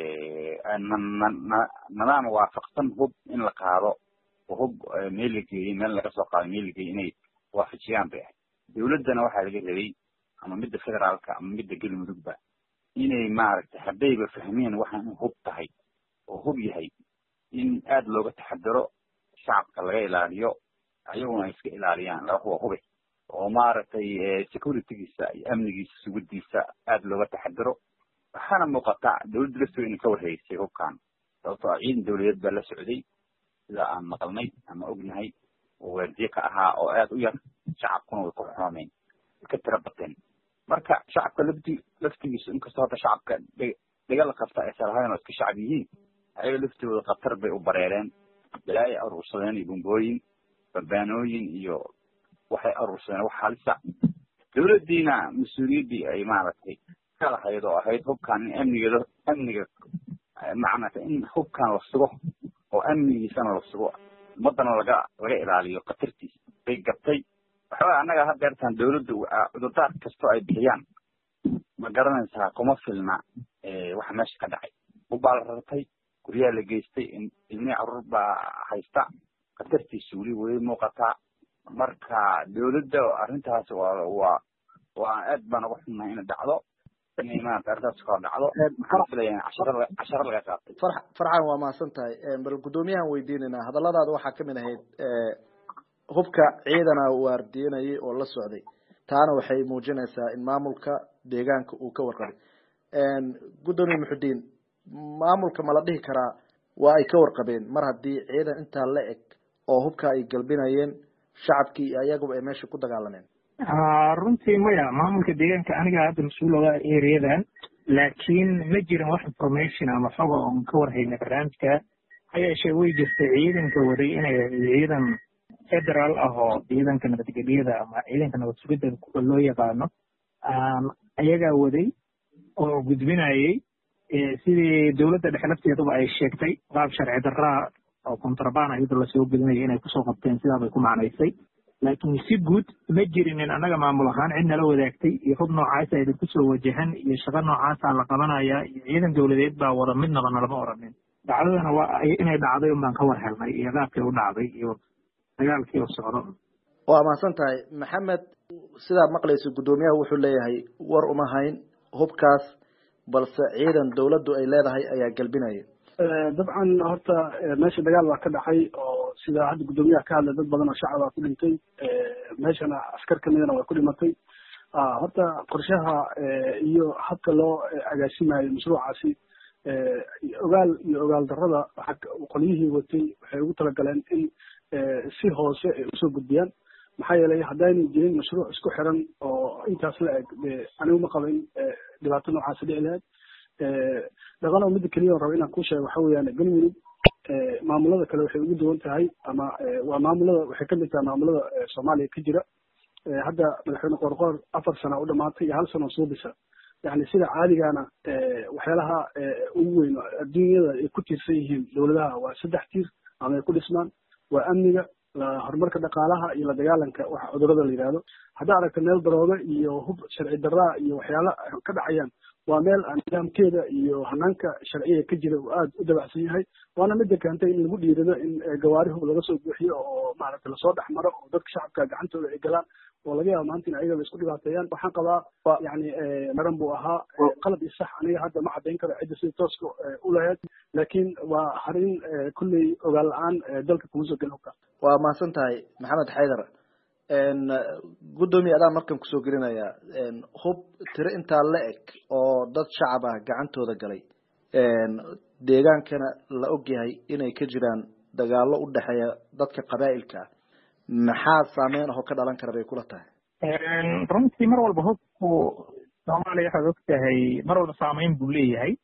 nidaam waafaqsan hub in la qaado oo hub meel la geeyey meel laga soo qaado meel la geeyey inay waafajiyaan bay ahayd dawladdana waxaa laga rabay ama midda federaalka ama midda galmudugba inay maaragtay haddayba fahmeen waxaan in hub tahay oo hub yahay in aad looga taxadaro shacabka laga ilaaliyo ayaguna ay iska ilaaliyaan laba kuwa hube oo maaragtay securitygiisa iyo amnigiisa sugidiisa aad looga taxadaro waxaana muuqata dawladda lafteeda inay ka warhaysay hubkan sababtoo ah ciidan dawladeed baa la socday sida aan maqalnay ama ognahay oo waardiye ka ahaa oo aad u yar shacabkuna way ku xumaameen way ka tira bateen marka shacabka laftigiisa inkastoo hadda shacabka dagaal qabta ay salahayn oo iska shacab yihiin ayaga laftooda khatar bay u bareereen balaayo aruursadeen iyo bumbooyin barbaanooyin iyo waxay aruursadeen wax halisa dawladdiina mas-uuliyaddii ay maaragtay ka lahayd oo ahayd hubkan in amniga macnata in hubkan la sugo oo amnigiisana la sugo ummadana laga ilaaliyo khatartiisa bay gabtay waxaa annaga haddeertaan dawladda cudurdaar kastoo ay bixiyaan ma garanaysaa kuma filna waxa meesha ka dhacay hubbaa la rartay guryaha la geystay ilmihii carruur baa haysta khatartiisa weli way muuqataa marka dawladda arrintaas waa aad baan uga xunnahay inay dhacdo inay maarata arrintaas kala dhacdo waxaan filayaa casharo laga qaatay farxan waa mahadsan tahay bal guddoomiyahan weydiinaynaa hadalladaada waxaa kamid ahayd hubka ciidana waardiyanayay oo la socday taana waxay muujinaysaa in maamulka deegaanka uu ka warqabay guddoomiye Muxudiin maamulka ma la dhihi karaa waa ay ka warqabeen mar haddii ciidan intaa la eg oo hubka ay galbinayeen shacabkii ayaguba ay meesha ku dagaalameen runtii maya maamulka deegaanka aniga hadda mas-uul oga ereyadan laakiin ma jirin wax information ama xogo oon ka warhayna barnaamijka ha yeeshee way jirtay ciidanka waday inay ciidan federaal ah oo ciidanka nabadgelyada ama ciidanka nabad sugidda loo yaqaano ayagaa waday oo gudbinayay sidii dowladda dhexe lafteeduba ay sheegtay qaab sharci darraa oo kontrabaan iyadoo lasoo gudinaya inay kusoo qabteen sidaa bay ku macnaysay laakiin si guud ma jirinin annaga maamul ahaan cid nala wadaagtay iyo hub noocaasa idinku soo wajahan iyo shaqo noocaasaa la qabanaya iyo ciidan dowladeed baa wada midnaba nalama oranin dhacdadana waa inay dhacday unbaan ka war helnay iyo qaabkii u dhacday iyo dagaalkii u socdo. waa mahadsan tahay maxamed. sidaad maqlayso guddoomiyaha wuxuu leeyahay war uma hayn hubkaas balse ciidan dowladdu ay leedahay ayaa galbinaya. dabcan horta meesha dagaal baa ka dhacay oo sida hadda guddoomiyaha ka hadlay dad badan oo shacab ku dhintay meeshana askar kamidana way ku dhimatay. horta qorshaha iyo habka loo agaasimayo mashruucaasi ogaal iyo ogaal darrada qolyihii watay waxay ugu talagaleen in si hoose ay usoo gudbiyaan maxaa yeelay haddaynay jirin mashruuc isku xiran oo intaas la eg anigu ma qaba in dhibaato noocaasi dhici lahayd. dhaqano midda keliya raba inaan ku sheego waxa weeyaan galmudug maamulada kale waxay ugu duwan tahay ama waa maamulada waxay kamid tahay maamulada soomaaliya ka jira. hadda madaxweyne qoorqoor 4 sano u dhamaatay iyo 1 sano soo bisa yani sida caadigana waxyaalaha ugu weyn adduunyada ay ku tiirsan yihiin dowladaha waa 3 tiir ama ay ku dhismaan waa amniga horumarka dhaqaalaha iyo la dagaalanka waxa cudurrada la yiraahdo. hadda aragta meel darooga iyo hub sharci darraa iyo waxyaala ka dhacayaan waa meel nidaamkeeda iyo hanaanka sharciga ka jira uu aad u dabacsan yahay waana midda keentay in lagu dhiirado in gawaarihu laga soo buuxiyo oo maaragtay lasoo dhex maro oo dadka shacabka gacantooda ay galaan oo laga yaabo maanta in ayaga la isku dhibaateeyaan. waxaan qabaa yani maran buu ahaa qalad iyo sax aniga hadda ma caddayn karo cidda sida tooska u lahayd laakiin waa harin kulley ogaal la-aan dalka kuma soo gelin hubka. waa mahadsan tahay maxamed xaydar. guddoomiye adaan markan kusoo gelinaya hub tiro intaa la eg oo dad shacab ah gacantooda galay deegaankana la ogyahay inay ka jiraan dagaalo u dhexeeya dadka qabaa'ilka ah maxaa saameyn ahoo ka dhalan kara bay kula tahay? runtii mar walba hubku soomaaliya waxaad og tahay mar walba saameyn buu leeyahay.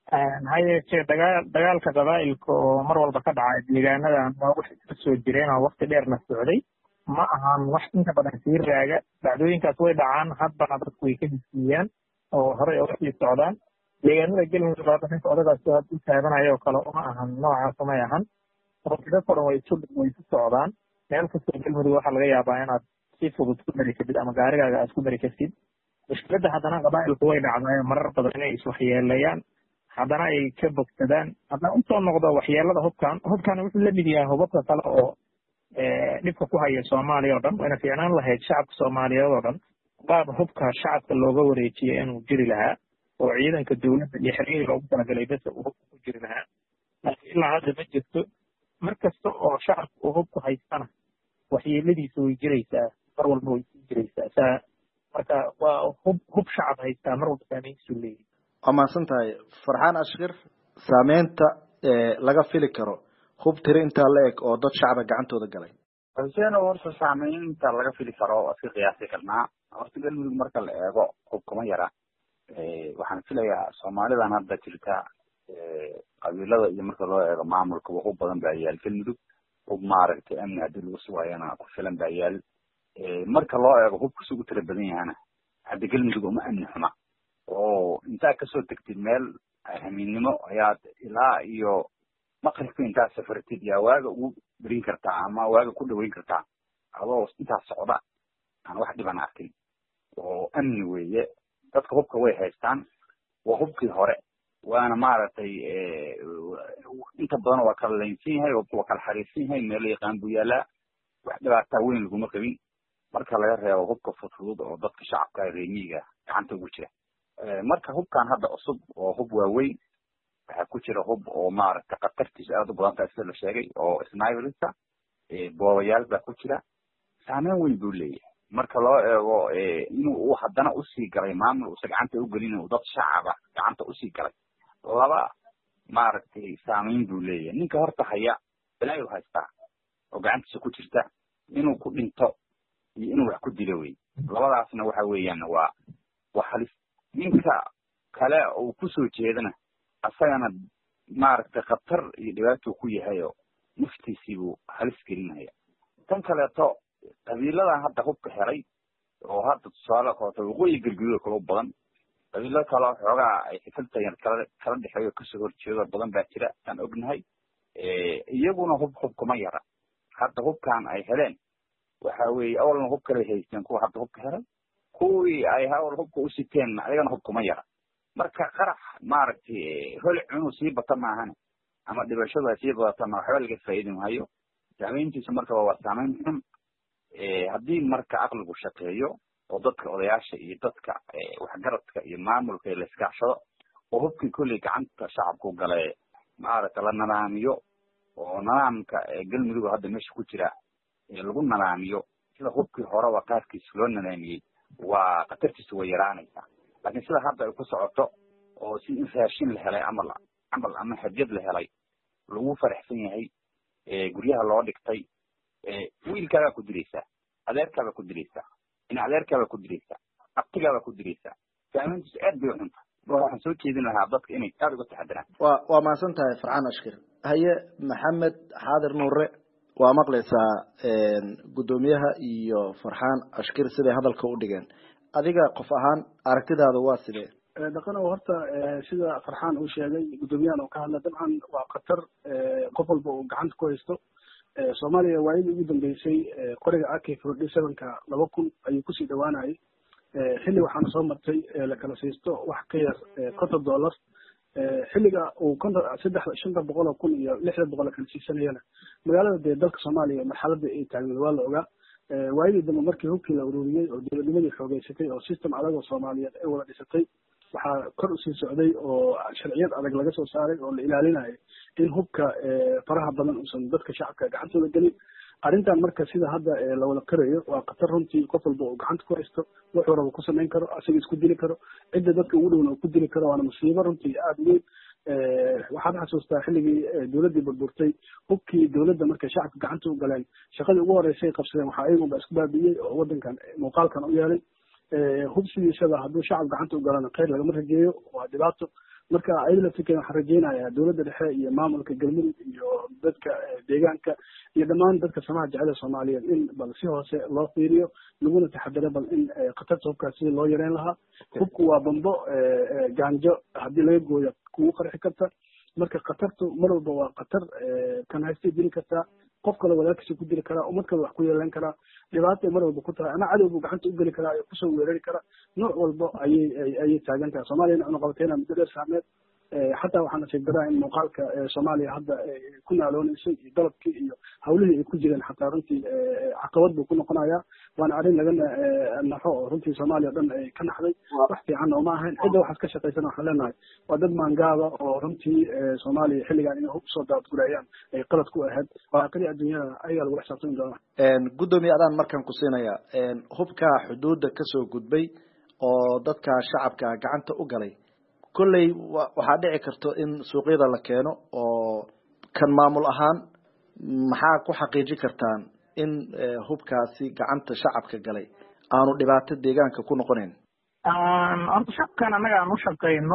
ha yeeshee dagaalka qabaa'ilka oo mar walba ka dhaca deegaanadan waa wax iska soo jireen oo waqti dheerna socday ma ahan wax inta badan sii raaga. dhacdooyinkaas way dhacaan haddana dadku way ka heshiiyaan oo horey oga sii socdaan. deegaanada galmudug hadda ninka odagaas u taabanaya oo kale uma ahan noocaas umay ahan dadka dhan way isu socdaan. meel kastoo galmudug waxaa laga yaabaa inaad si fudud ku dari kartid ama gaarigaaga aad ku dari kartid. mushkiladda haddana qabaa'ilku way dhacdaa marar badan inay iswaxyeelayaan haddana ay ka bogsadaan. haddana usoo noqdo waxyeelada hubkan wuxuu la mid yahay hubabka kale oo dhibka ku haya soomaaliya oo dhan wayna fiicnaan lahayd shacabka soomaaliyeed oo dhan qaab hubka shacabka looga wareejiya inuu jiri lahaa oo ciidanka dowladda iyo xeriyadii loogu talagalay bes uu hubka ku jiri lahaa laakiin ilaa hadda ma jirto. mar kasta oo shacabka uu hubku haystana waxyeeladiisa way jiraysaa mar walba way sii jiraysaa. marka waa hub shacab haystaa mar walba saameyntiisu leeyahay. waa mahadsan tahay farxaan ashkir. saameynta laga fili karo hub tiro intaa la eg oo dad shacaba gacantooda galay. xuseen oo horta saameynta laga fili karo waa iska qiyaasi karnaa. horta galmudug marka la eego hub kuma yara. waxaan filayaa soomaalidan hadda jirta qabiilada iyo marka loo eego maamulka hub badan baa yaal galmudug. hub maaragtay amni haddii lagu sugayana ku filan baa yaal. marka loo eego hubka sugu tira badan yahana hadda galmudug uma amni xuma oo intaa kasoo tegtid meel hamiinnimo ayaad ilaa iyo maqribka intaad safartid yaa waaga ugu berin kartaa ama waaga ku dhaweyn kartaa adoo intaas socda aan wax dhiban arkin oo amni weeye. dadka hubka way haystaan waa hubkii hore waana maaragtay inta badan waa kala laynsan yahay waa kala xariirsan yahay meel yaqaan buu yaalaa wax dhibaataa weyn laguma qabin marka laga reebo hubka fudfudud oo dadka shacabka reemiga gacanta ugu jira. marka hubkan hadda cusub oo hub waaweyn waxaa ku jira hub oo maaragtay khatartiisa aad u badan tahay sida la sheegay oo sniperista boobayaal baa ku jira. saameyn weyn buu leeyahay marka loo eego inuu haddana usii galay maamul uusa gacanta u gelin uu dad shacaba gacanta usii galay laba maaragtay saameyn buu leeyahay. ninka horta haya balaayu haystaa oo gacantiisa ku jirta inuu ku dhinto iyo inuu wax ku dilo wey. labadaasna waxa weeyaan waa halis. ninka kale uu kusoo jeedana asagana maaragtay khatar iyo dhibaato ku yahay oo naftiisii buu halis gelinaya. tan kaleeto qabiiladan hadda hubka helay oo hadda tusaale kooto waqooyi galguduud kala badan qabiilo kale xoogaa ay xifiltayaan kala dhexeeyo kasoo horjeedo badan baa jira aan ognahay iyaguna hub kuma yara hadda hubkan ay heleen waxa weeye awalna hub kale haysteen kuwa hadda hubka helay kuwii ay awal hubka u siteen ayagana hub kuma yara marka qarax maaragtay hol cunu sii bata maahan ama dhibashada sii badata ma waxba laga faa'iidin maayo saamayntiisa marka waa saamayn xun haddii marka aqligu shaqeeyo oo dadka odayaasha iyo dadka waxgaradka iyo maamulka la iskaashado oo hubkii kulli gacanta shacabku galay maaragtay la nadaamiyo oo nidaamka galmudug hadda meesha ku jira lagu nadaamiyo sida hubkii hore waa qaarkiis loo nadaamiyey waa qatartiisu way yaraanaysaa laakiin sida hadda ay ku socoto oo si in raashin la helay camal ama hadiyad la helay lagu faraxsan yahay guryaha loo dhigtay wiilkaagaa ku diraysaa adeerkaabaa ku diraysaa in adeerkaabaa ku diraysaa abtigaabaa ku diraysaa saamayntiisu aad bay u xunta waxaan soo jeedin lahaa dadka inay aad uga taxadiraan waa mahadsan tahay farxaan ashkir haye maxamed xaadir nuure waa maqlaysaa guddoomiyaha iyo farxaan ashkir siday hadalka u dhigeen adiga qof ahaan aragtidaada waa sidee dhaqan horta sida farxaan uu sheegay guddoomiyahan oo ka hadla dabcan waa khatar qof walba uu gacanta ku haysto soomaaliya waayadii ugu dambeysay qoriga AK47ka 2000 ayuu kusii dhawaanayay xilli waxaana soo martay la kala siisto wax ka yar $50 xilliga uu 300,000 iyo 600 kala siisanayana magaalada dee dalka Soomaaliya marxaladda ay taagnayd waa la ogaa waayadii dambe markii hubkii la ururiyay oo dowladnimadii xoogeysatay oo system adag oo Soomaaliyeed ay wada dhisatay waxaa kor u sii socday oo sharciyad adag laga soo saaray oo la ilaalinayo in hubka faraha badan uusan dadka shacabka gacantooda gelin arrintan marka sida hadda la wada qirayo waa khatar runtii qof walba uu gacanta ku haysto wuxuu rabo ku samayn karo asaga isku dili karo cidda dadka ugu dhowna uu ku dili karo waana musiibo runtii aad u weyn waxaad xasuustaa xilligii dowladdii burburtay hubkii dowladda markay shacabka gacanta u galeen shaqadii ugu horreysay ay qabsadeen waxaa iyagunba isku baabi'iyey oo waddankan muuqaalkan u yeelay hub sidiisaba hadduu shacab gacanta u galana khayr lagama rajeeyo waa dhibaato marka ayada laftirkeeda waxaan rajeynayaa dowladda dhexe iyo maamulka galmudug iyo dadka deegaanka iyo dhammaan dadka samaha jecel Soomaaliyeed in bal si hoose loo fiiriyo laguna taxadaro bal in khatarta hubkaas si loo yareyn lahaa hubku waa bambo gaanjo haddii laga gooyo kugu qarxi karta marka khatartu mar walba waa khatar kan haystay dili kartaa qof kale walaalkiisa ku dili karaa ummad kale wax ku yeelan karaa dhibaato mar walba ku tahay ama cadowgu gacanta u geli karaa kusoo weerari kara nooc walba ayay taagan tahay Soomaaliyana una qabateena muddo dheer saameed xataa waxaan nasiib daraa in muuqaalka Soomaaliya hadda ku naaloonaysa iyo dalabkii iyo hawlihii ay ku jireen xataa runtii caqabad buu ku noqonayaa waana arrin laga naxo oo runtii Soomaaliya oo dhan ay ka naxday wax fiican oo ma ahayn cidda waxaad ka shaqaysan waxaan leenahay waa dad maangaaba oo runtii Soomaaliya xilligan inay hub soo daadgurayaan ay qalad ku ahayd waaqadii adduunyada ayaa lagu xisaabtami doonaa guddoomiye adaan markaan ku siinaya hubka xuduudda kasoo gudbay oo dadka shacabka gacanta u galay kolley waxaa dhici karto in suuqyada la keeno oo kan maamul ahaan maxaa ku xaqiijin kartaan in hubkaasi gacanta shacabka galay aanu dhibaato deegaanka ku noqonayn horta shaqkan annaga aan u shaqayno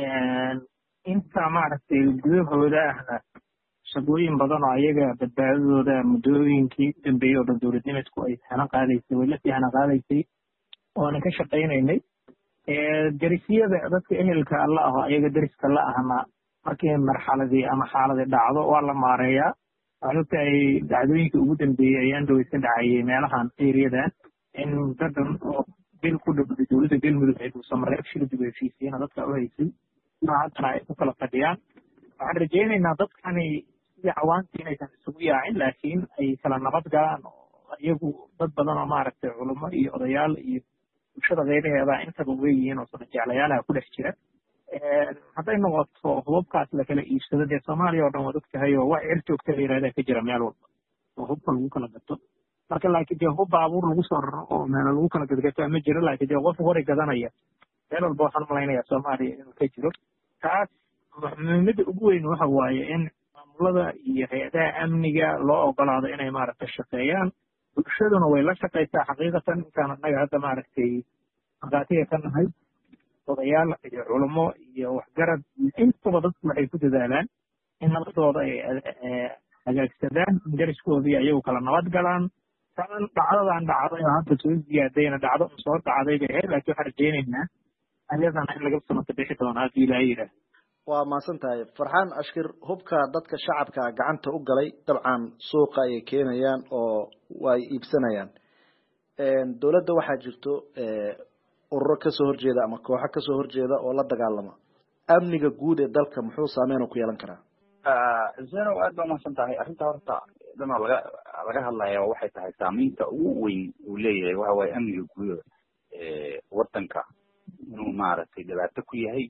inta maaragtay gudahooda ahna shaqooyin badan oo ayaga badbaadadooda muddooyinkii dambeeyey oo dhan dowladnimadku ay hana qaadaysay way lasii hana qaadaysay oonan ka shaqaynaynay darisyada dadka ehelka alla aho ayaga dariska la ahna markii marxaladii ama xaaladii dhacdo waa la maareeyaa waxaa ay dhacdooyinkii ugu dambeeyey ayaan dhow iska dhacayay meelahan eriyadan in dadan oo bil ku dhawday dowladda galmudug ay dhuusamareeb shil dib heshiisiina dadka u haysay haddana ay ku kala fadhiyaan waxaan rajaynaynaa dadkani sidii cawaantii inaysan isugu yaacin laakiin ay kala nabad galaan oo iyagu dad badan oo maaragtay culummo iyo odayaal iyo bulshada qeybaheeda intaba weyihiin oo sana jeclayaalaha ku dhex jira hadday noqoto hubabkaas la kala iibsado dee Soomaaliya oo dhan waa dadkahay oo wax cir joogta la yiraahdaa ka jira meel walba oo hubka lagu kala gato marka laakiin dee hub baabuur lagu soo raro oo meel lagu kala gadgato ma jiro laakiin dee qof hore gadanaya meel walba waxaan malaynayaa Soomaaliya inuu ka jiro taas muhiimada ugu weyn waxa waaye in maamulada iyo hay'adaha amniga loo ogolaado inay maaragtay shaqeeyaan bulshaduna way la shaqaysaa xaqiiqatan intaan annaga hadda maaragtay markhaatiga ka nahay odayaal iyo culummo iyo waxgarad intaba dadku waxay ku dadaalaan in nabadooda ay hagaagsadaan dariskoodii ayagu kala nabad galaan tan dhacdadan dhacday oo hadda soo ziyaadayna dhacdo soo dhacday bay ahayd laakiin waxaan rajaynaynaa ayadana in laga samata bixi doono haddii ilaahay yidhaah waa mahadsan tahay farxaan ashkir hubka dadka shacabka gacanta u galay dabcan suuqa ayay keenayaan oo way iibsanayaan dowladda waxaa jirto ururo kasoo horjeeda ama kooxo kasoo horjeeda oo la dagaalama amniga guud ee dalka muxuu saameyn ku yeelan karaa zeno aad baa umahadsan tahay arrinta horta dhanoo laga hadlaya waxay tahay saamaynta ugu weyn uu leeyahay waxa waaye amniga guud wadanka inuu maaragtay dhibaato ku yahay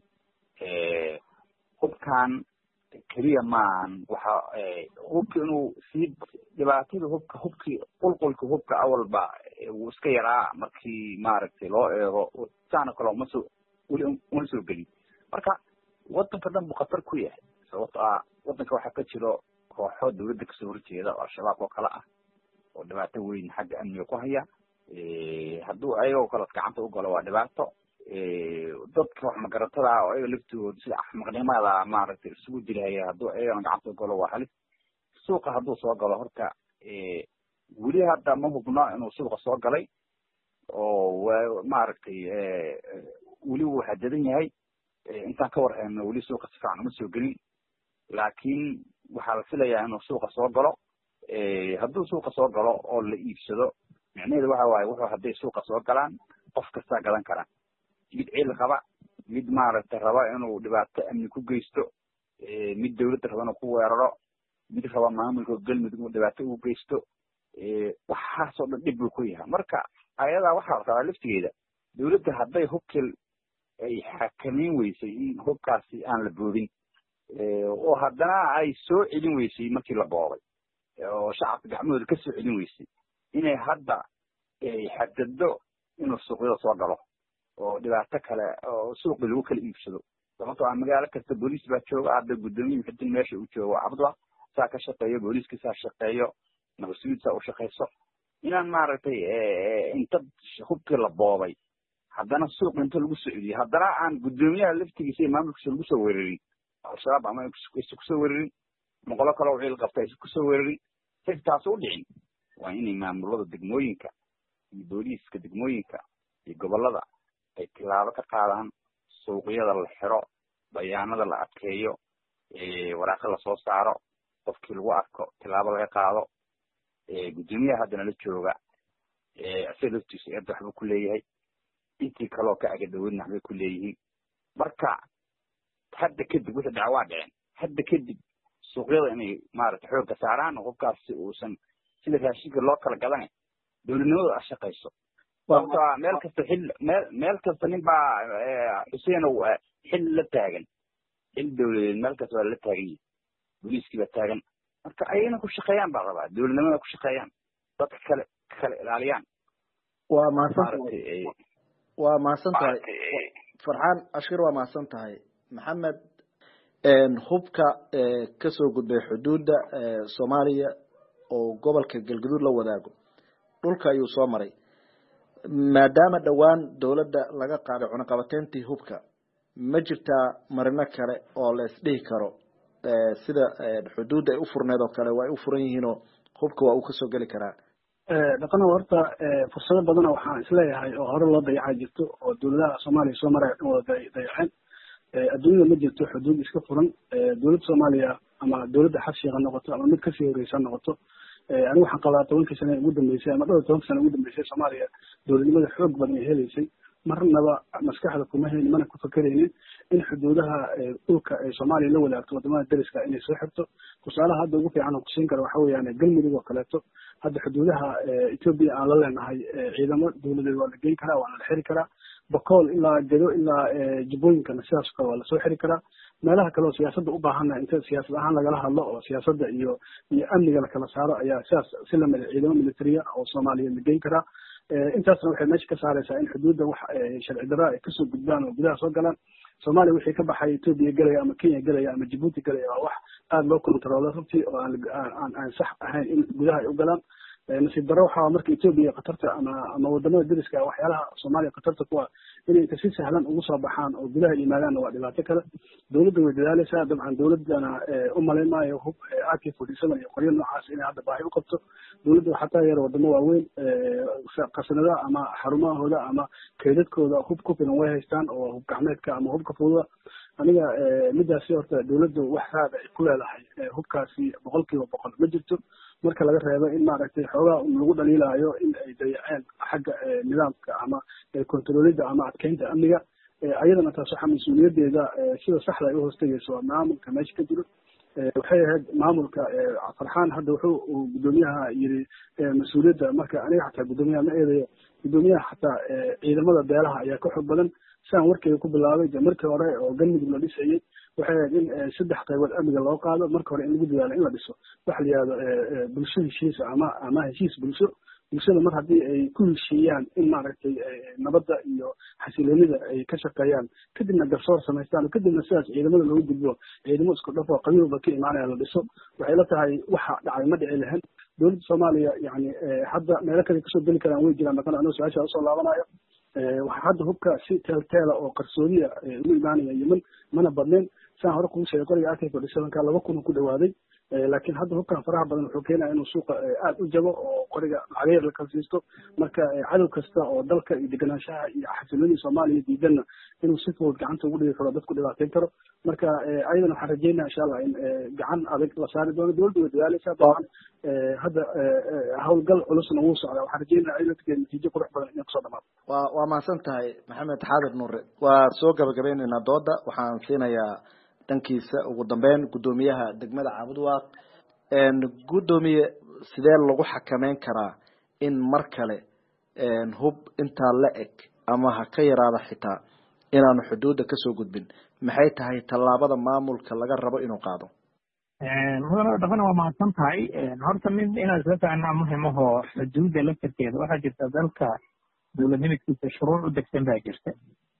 hubkan keliya maahan waxa hubka inuu sii dhibaatada hubkii qulqulka hubka awalba wuu iska yaraa markii maaragtay loo eego saana kale uma soo gelin marka wadanka dhan buu khatar ku yahay sababto ah wadanka waxaa ka jiro kooxo dawladda kasoo horjeeda oo al-shabaab oo kale ah oo dhibaato weyn xagga amniga ku haya hadduu ayagoo kale gacanta u galo waa dhibaato dadka wax magaratada ah oo ayaga laftooda sida axmaqnimada maaragtay isugu dilahaya hadduu ayagana gacanta u galo waa halis suuqa hadduu soo galo horta weli hadda ma hubno inuu suuqa soo galay oo maaragtay weli wuu xadadan yahay intaan ka warhayno weli suuqa si fiican uma soo gelin laakiin waxaa la filayaa inuu suuqa soo galo hadduu suuqa soo galo oo la iibsado micnaheedu waxa waaye wuxuu hadday suuqa soo galaan qof kastaa gadan kara mid cil qaba mid maaragtay raba inuu dhibaato amni ku geysto mid dawladda raba inuu ku weeraro mid raba maamulka galmudug inuu dhibaato ugu geysto waxaasoo dhan dhib buu ku yahay marka ayadaa waxaa la rabaa laftigeeda dawladda hadday hubkii ay xakameyn weysay in hubkaasi aan la boobin oo haddana ay soo celin weysay markii la boobay oo shacabka gacmahooda ka soo celin weysay inay hadda xadado inuu suuqyada soo galo oo dhibaato kale oo suuqii lagu kala iibsado sababtoo ah magaalo kasta booliis baa jooga hadda guddoomiye xudin meesha uu joogo cabdullah saa ka shaqeeyo booliiska saa shaqeeyo nabadsugiid saa u shaqeyso inaan maaragtay inta hubkii la boobay haddana suuq inta lagu soo celiyo haddana aan guddoomiyaha laftigiisa iyo maamulkiisa lagu soo weerarin al-shabaab ama aysa kusoo weerarin moqolo kale oo ciil qabta aysa kusoo weerarin si taas u dhicin waa inay maamulada degmooyinka iyo booliiska degmooyinka iyo gobolada ay tilaabo ka qaadaan suuqyada la xiro bayaanada la adkeeyo waraaqo lasoo saaro qofkii lagu arko tilaabo laga qaado guddoomiyaha haddana la jooga isaga laftiisa eedda waxbuu ku leeyahay intii kaloo ka agadhaweydna waxbay ku leeyihiin marka hadda kadib wixii dhaca waa dhiceen hadda kadib suuqyada inay maaragtay xoogga saaraan qofkaas si uusan sida raashinka loo kala gadane dowladnimadu a shaqayso sababto ah meel kasta nin baa xuseenow xil la taagan xil dawladeed meel kasta waa la taagan yihi booliiskii baa taagan marka ayagana ku shaqeeyaan baa rabaa dowladnimada ku shaqeeyaan dadka kala ilaaliyaan waa mahadsan tahay farxaan ashkir waa mahadsan tahay maxamed hubka kasoo gudbay xuduudda soomaaliya oo gobolka galgaduud la wadaago dhulka ayuu soo maray maadaama dhowaan dawladda laga qaaday cunaqabateyntii hubka ma jirtaa marino kale oo la isdhihi karo sida xuduudda ay u furneed oo kale waa ay u furan yihiinoo hubka waa uu kasoo geli karaa dhaqana horta fursado badana waxaan isleeyahay oo hore loo dayacaa jirto oo dawladaha soomaaliya soo maraya dhan wada dayaceen adduunyada ma jirto xuduud iska furan dawladda soomaaliya ama dawladda xabshiga ha noqoto ama mid kasii horeysa ha noqoto anigu waxaan qabaa 10 sano ugu dambeysay ama 12 sano ugu dambeysay soomaaliya dawladnimada xoog badan ay helaysay marnaba maskaxda kuma hayn mana ku fakeraynin in xuduudaha dhulka ay soomaaliya la wadaagto wadamada dariska inay soo xigto tusaalaha hadda ugu fiican oo ku siin kara waxa weeyaan galmudug oo kaleeto hadda xuduudaha Ethiopia aan la leenahay ciidamo dawladeed waa la geyn karaa waa la xiri karaa boqol ilaa jado ilaa jibooyinkana sidaas kale waa la soo xiri karaa meelaha kale oo siyaasadda u baahanna inta siyaasad ahaan lagala hadlo oo siyaasadda iyo amniga la kala saaro ayaa sidaas si lamid ciidamo militariya oo Soomaaliya la geyn karaa intaasna waxay meesha ka saaraysaa in xuduudda wax sharci darro ay kasoo gudbaan oo gudaha soo galaan Soomaaliya wixii ka baxay Ethiopia galaya ama Kenya galaya ama Djibouti galaya waa wax aad loo kontrolo runtii oo aan sax ahayn in gudaha ay u galaan nasiib darro waxaa marka Ethiopia qatarta ama wadamada deriska waxyaalaha Soomaaliya qatarta kuwa inay si sahlan ugu soo baxaan oo gudaha yimaadaan waa dhibaato kale dawladda way dadaalaysaa dabcan dawladana u maleynaayo hub AK-47 iyo qoryo noocaas inay hadda baahi u qabto dawladda xataa yar wadamo waaweyn qasanada ama xarumahooda ama kaydadkooda hub ku filan way haystaan oo hub gacmeedka ama hubka fududa aniga midaasi horta dawladdu wax raad ay ku leedahay hubkaasi 100% ma jirto marka laga reebo in maaragtay xoogaa lagu dhaliilaayo in ay dayaceen xagga nidaamka ama kontrolida ama adkeynta amniga ayadana taas waxa mas'uuliyadeeda sida saxda ay u hoostayso maamulka meesha ka jiro waxay ahayd maamulka Farxaan hadda wuxuu gudoomiyaha yiri mas'uuliyadda marka aniga xataa gudoomiyaha ma eedayo gudoomiyaha xataa ciidamada beelaha ayaa ka xog badan saan warkayga ku bilaabay markii hore oo galmudug la dhisayay waxay ahayd in 3 qaybood amniga loo qaado marka hore in lagu dadaalo in la dhiso wax la yiraahdo bulsho heshiis ama heshiis bulshada mar haddii ay ku heshiiyaan in maaragtay nabadda iyo xasiloonida ay ka shaqeeyaan kadibna garsoor samaystaan kadibna sidaas ciidamada loogu gudbo ciidamo isku dhaf oo qabiilba ka imaanaya la dhiso waxay la tahay waxa dhacay ma dhici lahayn dowladda Soomaaliya yani hadda meelo kale kasoo geli karaan way jiraan marka anoo su'aasha usoo laabanayo waxa hadda hubka si teelteela oo qarsoodiya ugu imaanaya Yemen mana badnayn saan hore kugu sheegay qoriga AK-47 ka 2,000 ku dhawaaday laakiin hadda hubkan faraha badan wuxuu keenayaa inuu suuqa aad u jabo oo qoriga lacag la kalsiisto marka cadow kasta oo dalka iyo deganaanshaha iyo xasiloonida Soomaaliya diidana inuu si fudud gacanta ugu dhigi karo dadku dhibaateyn karo marka ayadana waxaan rajaynayaa insha Allah in gacan adag la saari doono dawladdu way dadaalaysaa dabcan hadda hawlgal culusna wuu socdaa waxaan rajaynayaa in dadka natiijo qurux badan inay kusoo dhamaato waa mahadsan tahay Maxamed Xaadir Nuure waa soo gabagabeynayna dooda waxaan siinayaa dankiisa ugu dambeyn gudoomiyaha degmada Caabudwaaq gudoomiye sidee lagu xakameyn karaa in mar kale hub inta la eg ama ha ka yaraada xitaa inaanu xuduuda ka soo gudbin maxay tahay tallaabada maamulka laga rabo inuu qaado mudane dhaqan waa mahadsan tahay horta mid inaad isla fahanaa muhiim ahoo xuduudda laftarkeeda waxaa jirta dalka dowladnimidkiisa shuruuc u degsan baa jirta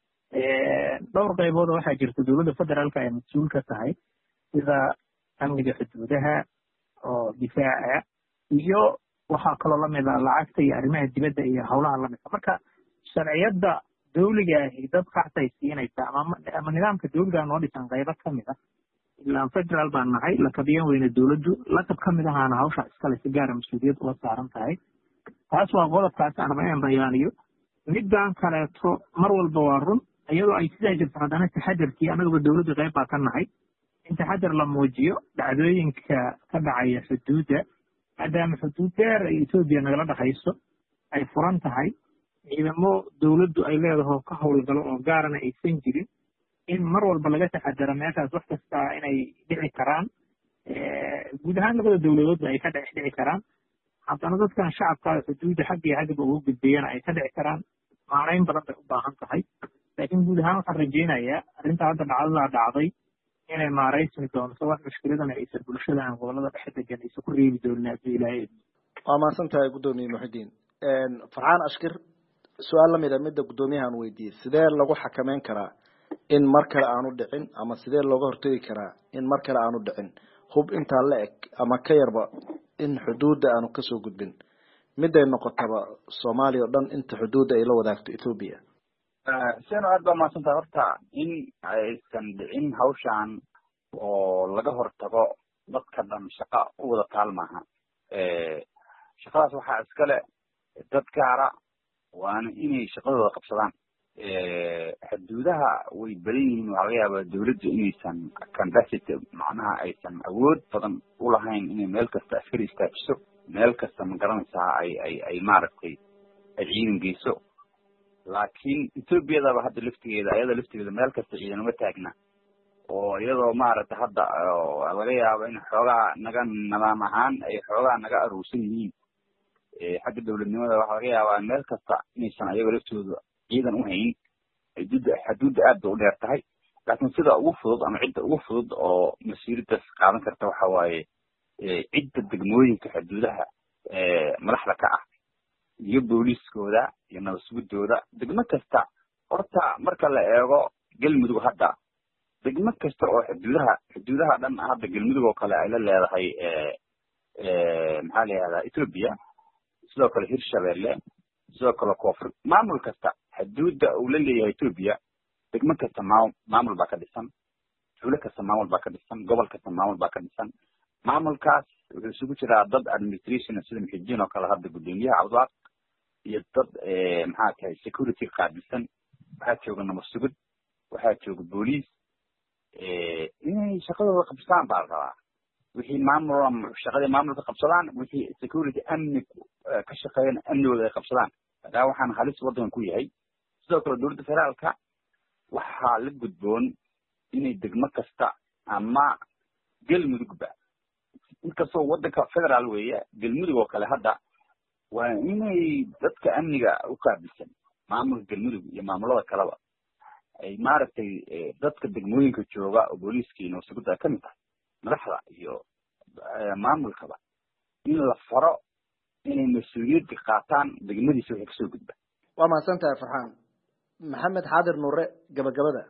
dhowr qaybood waxaa jirta dowladda federaalka ay mas-uul ka tahay sida amniga xuduudaha oo difaaca iyo waxaa kaloo lamid ah lacagta iyo arrimaha dibadda iyo howlaha lamidka marka sharciyadda dawliga ahi dad qaxtay siinaysa ama nidaamka dawliga noo dhisan qaybo kamid ah ilaan federaal baan nahay lakabiyan weyne dawladdu lakab kamid ahaana hawsha iskale si gaara mas-uuliyad uga saaran tahay taas waa qodobkaas aan raba inaan bayaaniyo middan kaleeto mar walba waa run iyadoo ay sidaa jirto haddana taxadarkii anagaba dawladda qayb baa ka nahay in taxadar la muujiyo dhacdooyinka ka dhacaya xuduudda maadaama xuduud dheer ay Ethiopia nagala dhexayso ay furan tahay ciidamo dawladdu ay leedahay ka howlgalo oo gaarana aysan jirin in mar walba laga taxadaro meeshaas wax kasta inay dhici karaan guud ahaan labada dawladoodba ay ka dhici karaan haddana dadkan shacabka xuduudda xagga iyo xaggaba ugu gudbeeyana ay ka dhici karaan maarayn badan bay u baahan tahay laakiin guud ahaan waxaan rajaynayaa arrinta hadda dhacdadaa dhacday inay maaraysmi doonto wax mushkiladana aysan bulshada aan gobolada dhexe degan aysan ku reebi doonin haddii ilaahay waa mahadsan tahay gudoomiye Muxudiin Farxaan Ashkir su'aal lamid ah midda gudoomiyahan weydiiyay sidee lagu xakameyn karaa in mar kale aanu dhicin ama sidee looga hortagi karaa in mar kale aanu dhicin hub inta la eg ama ka yarba in xuduudda aanu ka soo gudbin miday noqotaba Soomaaliya oo dhan inta xuduudda ay la wadaagto Ethiopia seen aad baa mahadsantahay horta in aysan dhicin hawshan oo laga hortago dadka dhan shaqa u wada taal maaha shaqadaas waxaa iskale dad gaara waana inay shaqadooda qabsadaan xuduudaha way badan yihiin waxaa laga yaabaa dawladda inaysan capacity macnaha aysan awood badan u lahayn inay meel kasta askari istaajiso meel kasta ma garanaysaa ay maaragtay ay ciidan geyso laakiin Ethiopia-daba hadda laftigeeda ayada laftigeeda meel kasta ciidan uma taagna oo iyadoo maaragtay hadda laga yaabo in xoogaa naga nidaam ahaan ay xoogaa naga aruursan yihiin xagga dawladnimada waxaa laga yaabaa meel kasta inaysan ayaga laftooda ciidan u hayn xuduudda aad bay u dheer tahay laakiin sida ugu fudud ama cidda ugu fudud oo masiiradaas qaadan karta waxa waaye cidda degmooyinka xuduudaha madaxda ka ah iyo booliiskooda iyo nabad sugidooda degmo kasta horta marka la eego galmudug hadda degmo kasta oo xuduudaha dhan hadda galmudug oo kale ay la leedahay maxaa la yihahdaa Ethiopia sidoo kale hirshabeelle sidoo kale koonfur maamul kasta xuduudda uu la leeyahay Ethiopia degmo kasta maamul baa ka dhisan tuulo kasta maamul baa ka dhisan gobol kasta maamul baa ka dhisan maamulkaas wuxuu isugu jiraa dad administration sida mixijin oo kale hadda gudoomiyaha Cabdullah iyo dad maxaa tahay security qaabilsan waxaa jooga nabad sugid waxaa jooga booliis inay shaqadooda qabsadaan baa la rabaa wixii shaqadii maamulka qabsadaan wixii security amni ka shaqeeyaan amnigooda ay qabsadaan hadaa waxaan halis waddanka ku yahay sidoo kale dowladda federaalka waxaa la gudboon inay degmo kasta ama galmudugba inkastoo waddanka federaal weeye galmudug oo kale hadda waa inay dadka amniga u qaabilsan maamulka galmudug iyo maamulada kaleba ay maaragtay dadka degmooyinka jooga oo booliiskiina oo sugudda ka mid tahay madaxda iyo maamulkaba in la faro inay mas-uuliyadda qaataan degmadiisa wixii kasoo gudba waa mahadsantahay farxaan maxamed xaadir nuure gabagabada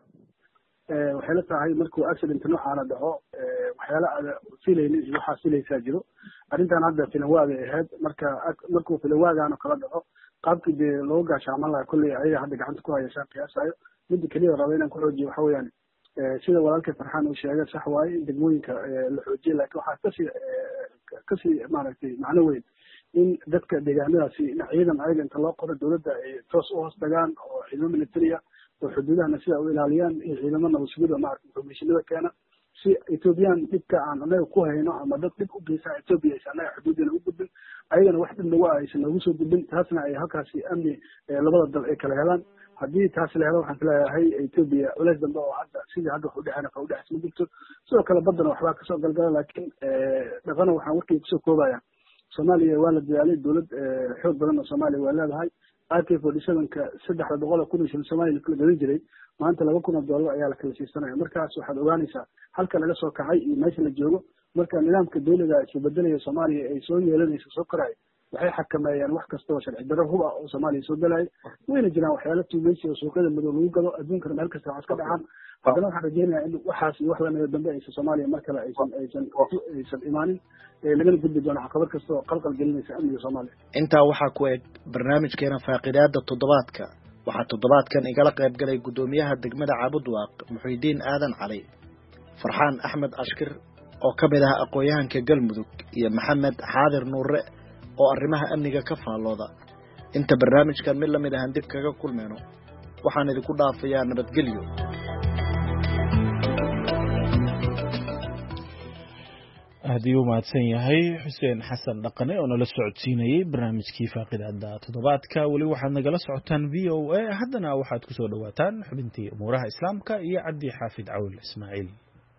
waxay la tahay markuu accident noocaana dhaco waxyaala aada filaynin iyo waxaa filaysaa jiro arrintan hadda filanwaaga ahayd markuu filanwaagaana kala dhaco qaabkii dee loo gaashaaman lahaa kolley ayaga hadda gacanta ku hayashaan qiyaasayo midda keliya raba inaan ku xoojiyo waxa weeyaan sida walaalkay farxaan uu sheegay sax waaye in degmooyinka la xoojiyay laakiin waxaa kasii maaragtay macno weyn in dadka deegaanadaasi in ciidan ayaga inta loo qoro dowladda ay toos u hoos tagaan oo ciidamo military ah oo xuduudahana sida u ilaaliyaan iyo ciidamo nabad sugida maaragtay informationada keena si Ethiopian dhibka aan anaga ku hayno ama dad dhib u geysan Ethiopia aysan anaga xuduudina u gudbin ayagana wax dhib nagu aysan nagu soo gudbin taasna ay halkaasi amni labada dal ay kala helaan haddii taas la helo waxaan filayahay Ethiopia culays dambe oo hadda sidii hadda wax u dhexeena ka u dhexis ma jirto sidoo kale badana waxbaa kasoo galgala laakiin dhaqana waxaan warkii kusoo koobaya Soomaaliya waa la dadaalay dowlad xoog badan oo Soomaaliya waa leedahay AK-47ka 300 kun oo Soomaaliya kala gadan jiray maanta $2,000 ayaa la kala siisanaya markaas waxaad ogaanaysaa halka laga soo kacay iyo meesha la joogo marka nidaamka dawladda isku bedelaya Soomaaliya ay soo yeelanayso soo koray waxay xakameeyaan wax kasta oo sharci darro huba oo Soomaaliya soo galay wayna jiraan waxyaalo tuugaysi oo suuqyada madow lagu gado adduunka meel kasta wax ka dhacaan haddana waxaan rajeynayaa in waxaas iyo wax la mid dambe aysan Soomaaliya mar kale aysan imaanin lagana gudbi doono caqabad kasta oo qalqal gelinaysa amniga Soomaaliya intaa waxaa ku eg barnaamijkeena faaqidaada toddobaadka waxaa toddobaadkan igala qayb galay gudoomiyaha degmada Caabudwaaq Muxuudiin Aadan Cali Farxaan Axmed Ashkir oo ka mid ah aqoonyahanka Galmudug iyo Maxamed Xaadir Nuure oo arrimaha amniga ka faalooda inta barnaamijkan mid la mid ah dib kaga kulmeeno waxaan idinku dhaafayaa nabadgelyo aad u mahadsan yahay Xuseen Xasan Dhaqane oo nala socodsiinayay barnaamijkii faaqidaada toddobaadka wali waxaad nagala socotaan VOA haddana waxaad ku soo dhawaataan xubintii umuuraha islaamka iyo Cabdi Xaafid Cawl Ismaaciil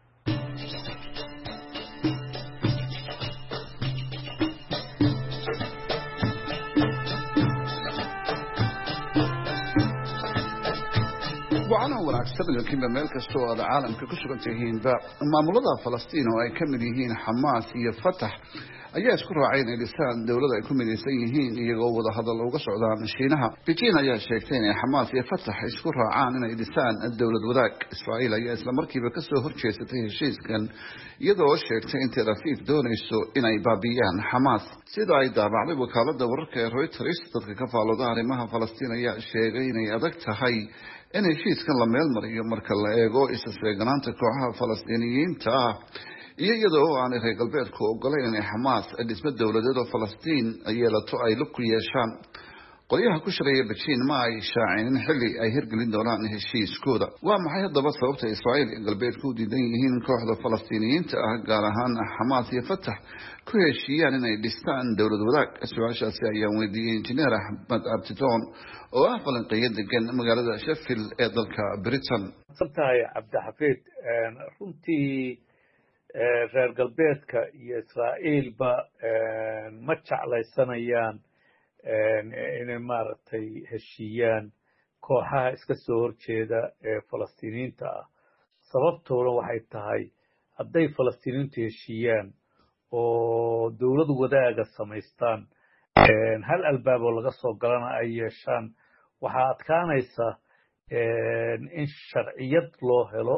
وعنا wanaagsan laakiin meel kasta oo caalamka ku sugan yihiin maamulada Falastiin oo ay kamid yihiin Hamas iyo Fatah ayaa isku raacay in dhisaan dawladda ay ku midaysan yihiin iyagoo wada hadal uga socdaan Shiinaha Beijing ayaa sheegtay in Hamas iyo Fatah isku raacaan in dhisaan dawlad wadaag Israa'iil ayaa isla markiiba ka soo horjeestay heshiiskan iyadoo sheegtay in Tel Aviv doonayso inay baabiyaan Hamas sida ay daabacday wakaaladda wararka ee Reuters dadka ka faalooda arrimaha Falastiin ayaa sheegay inay adag tahay in heshiiskan la meel mariyo marka la eego isasreeganaanta kooxaha Falastiiniyiinta ah iyadoo aan reer galbeedku ogoleyn in Hamas dhismo dawladeed oo Falastiin yeelato ay lug ku yeeshaan qolyaha ku shaqeeya Beijing ma ay shaacin xilli ay hirgelin doonaan heshiiskooda waa maxay haddaba sababta Israa'iil iyo galbeedku diidan yihiin kooxda Falastiiniyiinta ah gaar ahaan Hamas iyo Fatah ku heshiiyaan inay dhistaan dawlad wadaag su'aashaasi ayaan weydiiyay injineer Ahmed Abdidoon oo ah falanqeeyo degan magaalada Sheffield ee dalka Britain sabtahay Cabdi Xafiid runtii reer galbeedka iyo Israa'iilba ma jeclaysanayaan inay maaragtay heshiiyaan kooxaha iska soo horjeeda ee Falastiiniyiinta ah sababtooda waxay tahay hadday Falastiiniyiintu heshiiyaan oo dawlad wadaaga samaystaan hal albaab oo laga soo galana ay yeeshaan waxaa adkaanaysa in sharciyad loo helo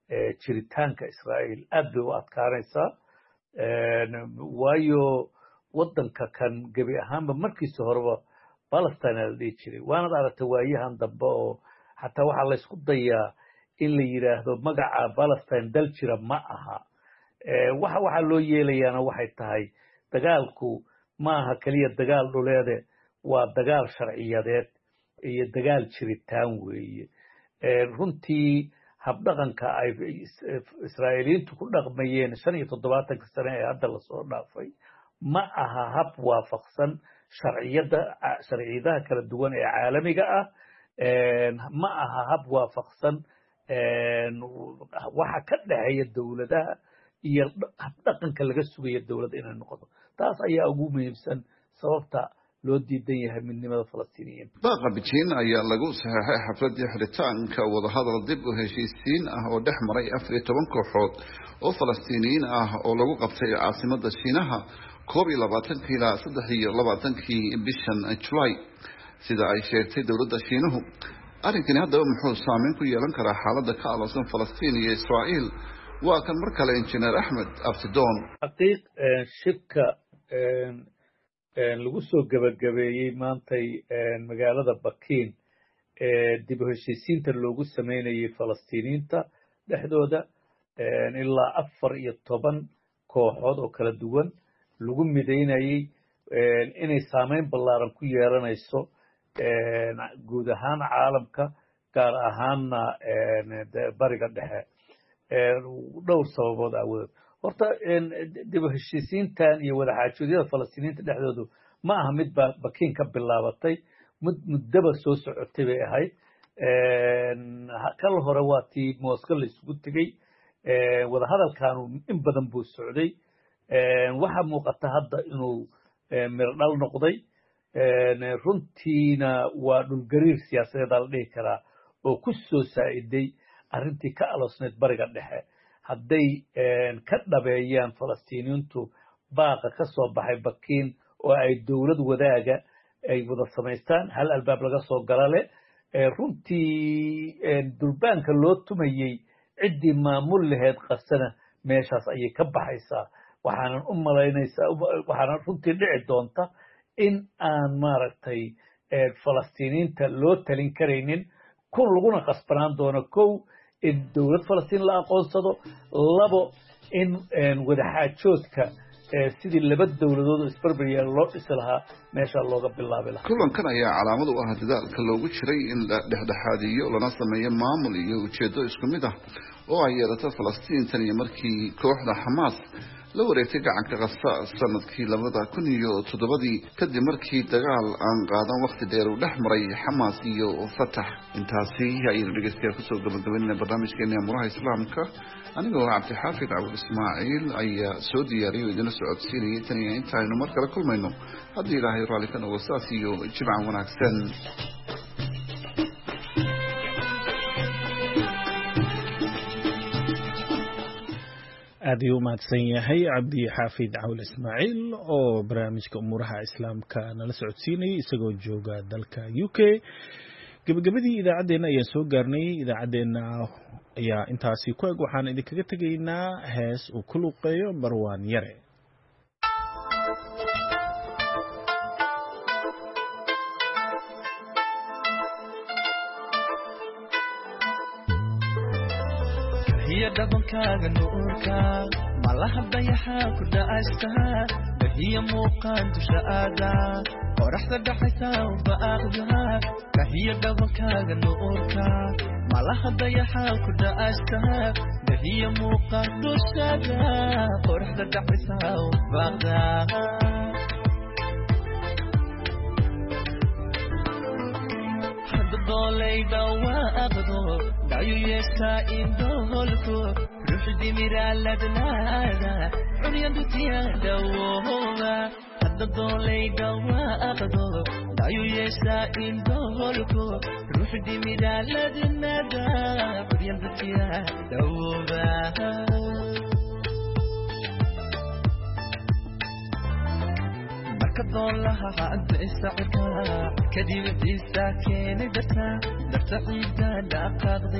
jiritaanka Israa'iil aad bay u adkaanaysaa waayo waddanka kan gebi ahaanba markiisa horeba Palestine la dhihi jiray waana aragtay waayahan dambe oo xataa waxaa la isku dayaa in la yiraahdo magaca Palestine dal jira ma aha waxa loo yeelayaana waxay tahay dagaalku ma aha kaliya dagaal dhuleed waa dagaal sharciyadeed iyo dagaal jiritaan weeye runtii habdhaqanka ay Israa'iiliintu ku dhaqmayeen 75 sano ee hadda la soo dhaafay ma aha hab waafaqsan sharciyadaha kala duwan ee caalamiga ah ma aha hab waafaqsan waxa ka dhaxeeya dawladaha iyo habdhaqanka laga sugayo dawladda inay noqoto taas ayaa ugu muhiimsan sababta loo diidan yahay midnimada Falastiiniyiin baaqa Beijing ayaa lagu saxeexay xafladii xiritaanka wadahadal dib u heshiisiin ah oo dhex maray 14 kooxood oo Falastiiniyiin ah oo lagu qabtay caasimadda Shiinaha 22 ilaa 23 bishan July sida ay sheegtay dawladda Shiinuhu arrinkani hadda muxuu saameyn ku yeelan karaa xaaladda ka aloosan Falastiin iyo Israa'iil waa kan mar kale injineer Axmed Abtidoon shirka lagu soo gabagabeeyay maantay magaalada Bakiin dib u heshiisiinta loogu sameeyay Falastiiniinta dhexdooda ilaa 14 kooxood oo kala duwan lagu mideynayay inay saameyn ballaaran ku yeelanayso guud ahaan caalamka gaar ahaanna bariga dhexe dhowr sababood awood horta dib u heshiisiintan iyo wada xaajoodiyada Falastiiniinta dhexdoodu ma aha mid Bakiin ka bilaabatay muddaba soo socotay bay ahayd kal hore waa tii Moscow la isugu tagay wada hadalkan in badan buu socday waxa muuqata hadda inuu mirdhal noqday runtiina waa dhulgariir siyaasadeed la dhihi karaa oo ku soo saa'iday arrintii ka aloosneed bariga dhexe hadday ka dhabeeyaan Falastiiniintu baaqa ka soo baxay Bakiin oo ay dawlad wadaaga ay wada samaystaan hal albaab laga soo gala leh runtii durbaanka loo tumayay ciddii maamul lahayd qasana meeshaas ayay ka baxaysaa waxaanan u malaynaysaa waxaanan runtii dhici doonta in aan maaragtay Falastiiniinta loo talin karaynin kun laguna qasbanaan doono kow in dawlad Falastiin la aqoonsado labo in wada xaajoodka sidii laba dawladood isbarbarya loo dhisi lahaa meesha looga bilaabi lahaa kulankan ayaa calaamad u ah dadaalka loogu jiray in la dhexdhexaadiyo lana sameeyo maamul iyo ujeedo isku mid ah oo ay yeelato Falastiin tan iyo markii kooxda Hamas la wareegtay gacanka Gaza sanadkii 2007 kadib markii dagaal aan qaadan waqti dheer u dhex maray Hamas iyo Fatah intaasi ayay dhageystayaal kusoo gabagabeynay barnaamijkeena Muraha Islaamka anigoo Cabdixaafid Cabdi Ismaaciil ayaa soo diyaariyay idin socodsiinayay tan iyo inta aynu mar kale kulmayno haddii Ilaahay raali ka noqdo saas iyo jimca wanaagsan aad ayuu mahadsan yahay Cabdi Xaafid Cawl Ismaaciil oo barnaamijka Umuraha Islaamka nala socodsiinayay isagoo jooga dalka UK gabagabadii idaacadeena ayaan soo gaarnay idaacadeena ayaa intaasi ku eg waxaan idinkaga tegaynaa hees uu ku luqeeyo Marwaan Yare هي دبنكاغا نوركا مالها ضيحا كدا أشتها هي موقان تشاءدا ورحت دحيسا وبأخذها هي دبنكاغا نوركا مالها ضيحا كدا أشتها هي موقان تشاءدا ورحت دحيسا وبأخذها ضلي دوا أبدو دعيو يسائن دولكو روح دمير لدنادا عريان دوتيا دووما حد ضلي دوا أبدو دعيو يسائن دولكو روح دمير لدنادا عريان دوتيا دووما كضلها عند إسعكا كديم ديستاكين دتا درت عيدا دقاقضي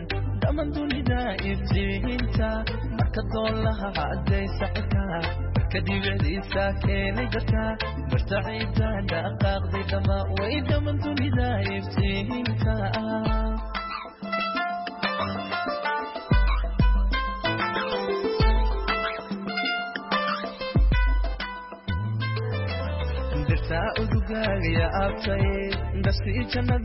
دمن دوني دائب جيهنتا كضلها عند إسعكا kadibadiisa keenay dadka bartaciida dhaqaaqday dama way dhaman dunida iftiinka dirta udugaaga ya abtay dasi jannada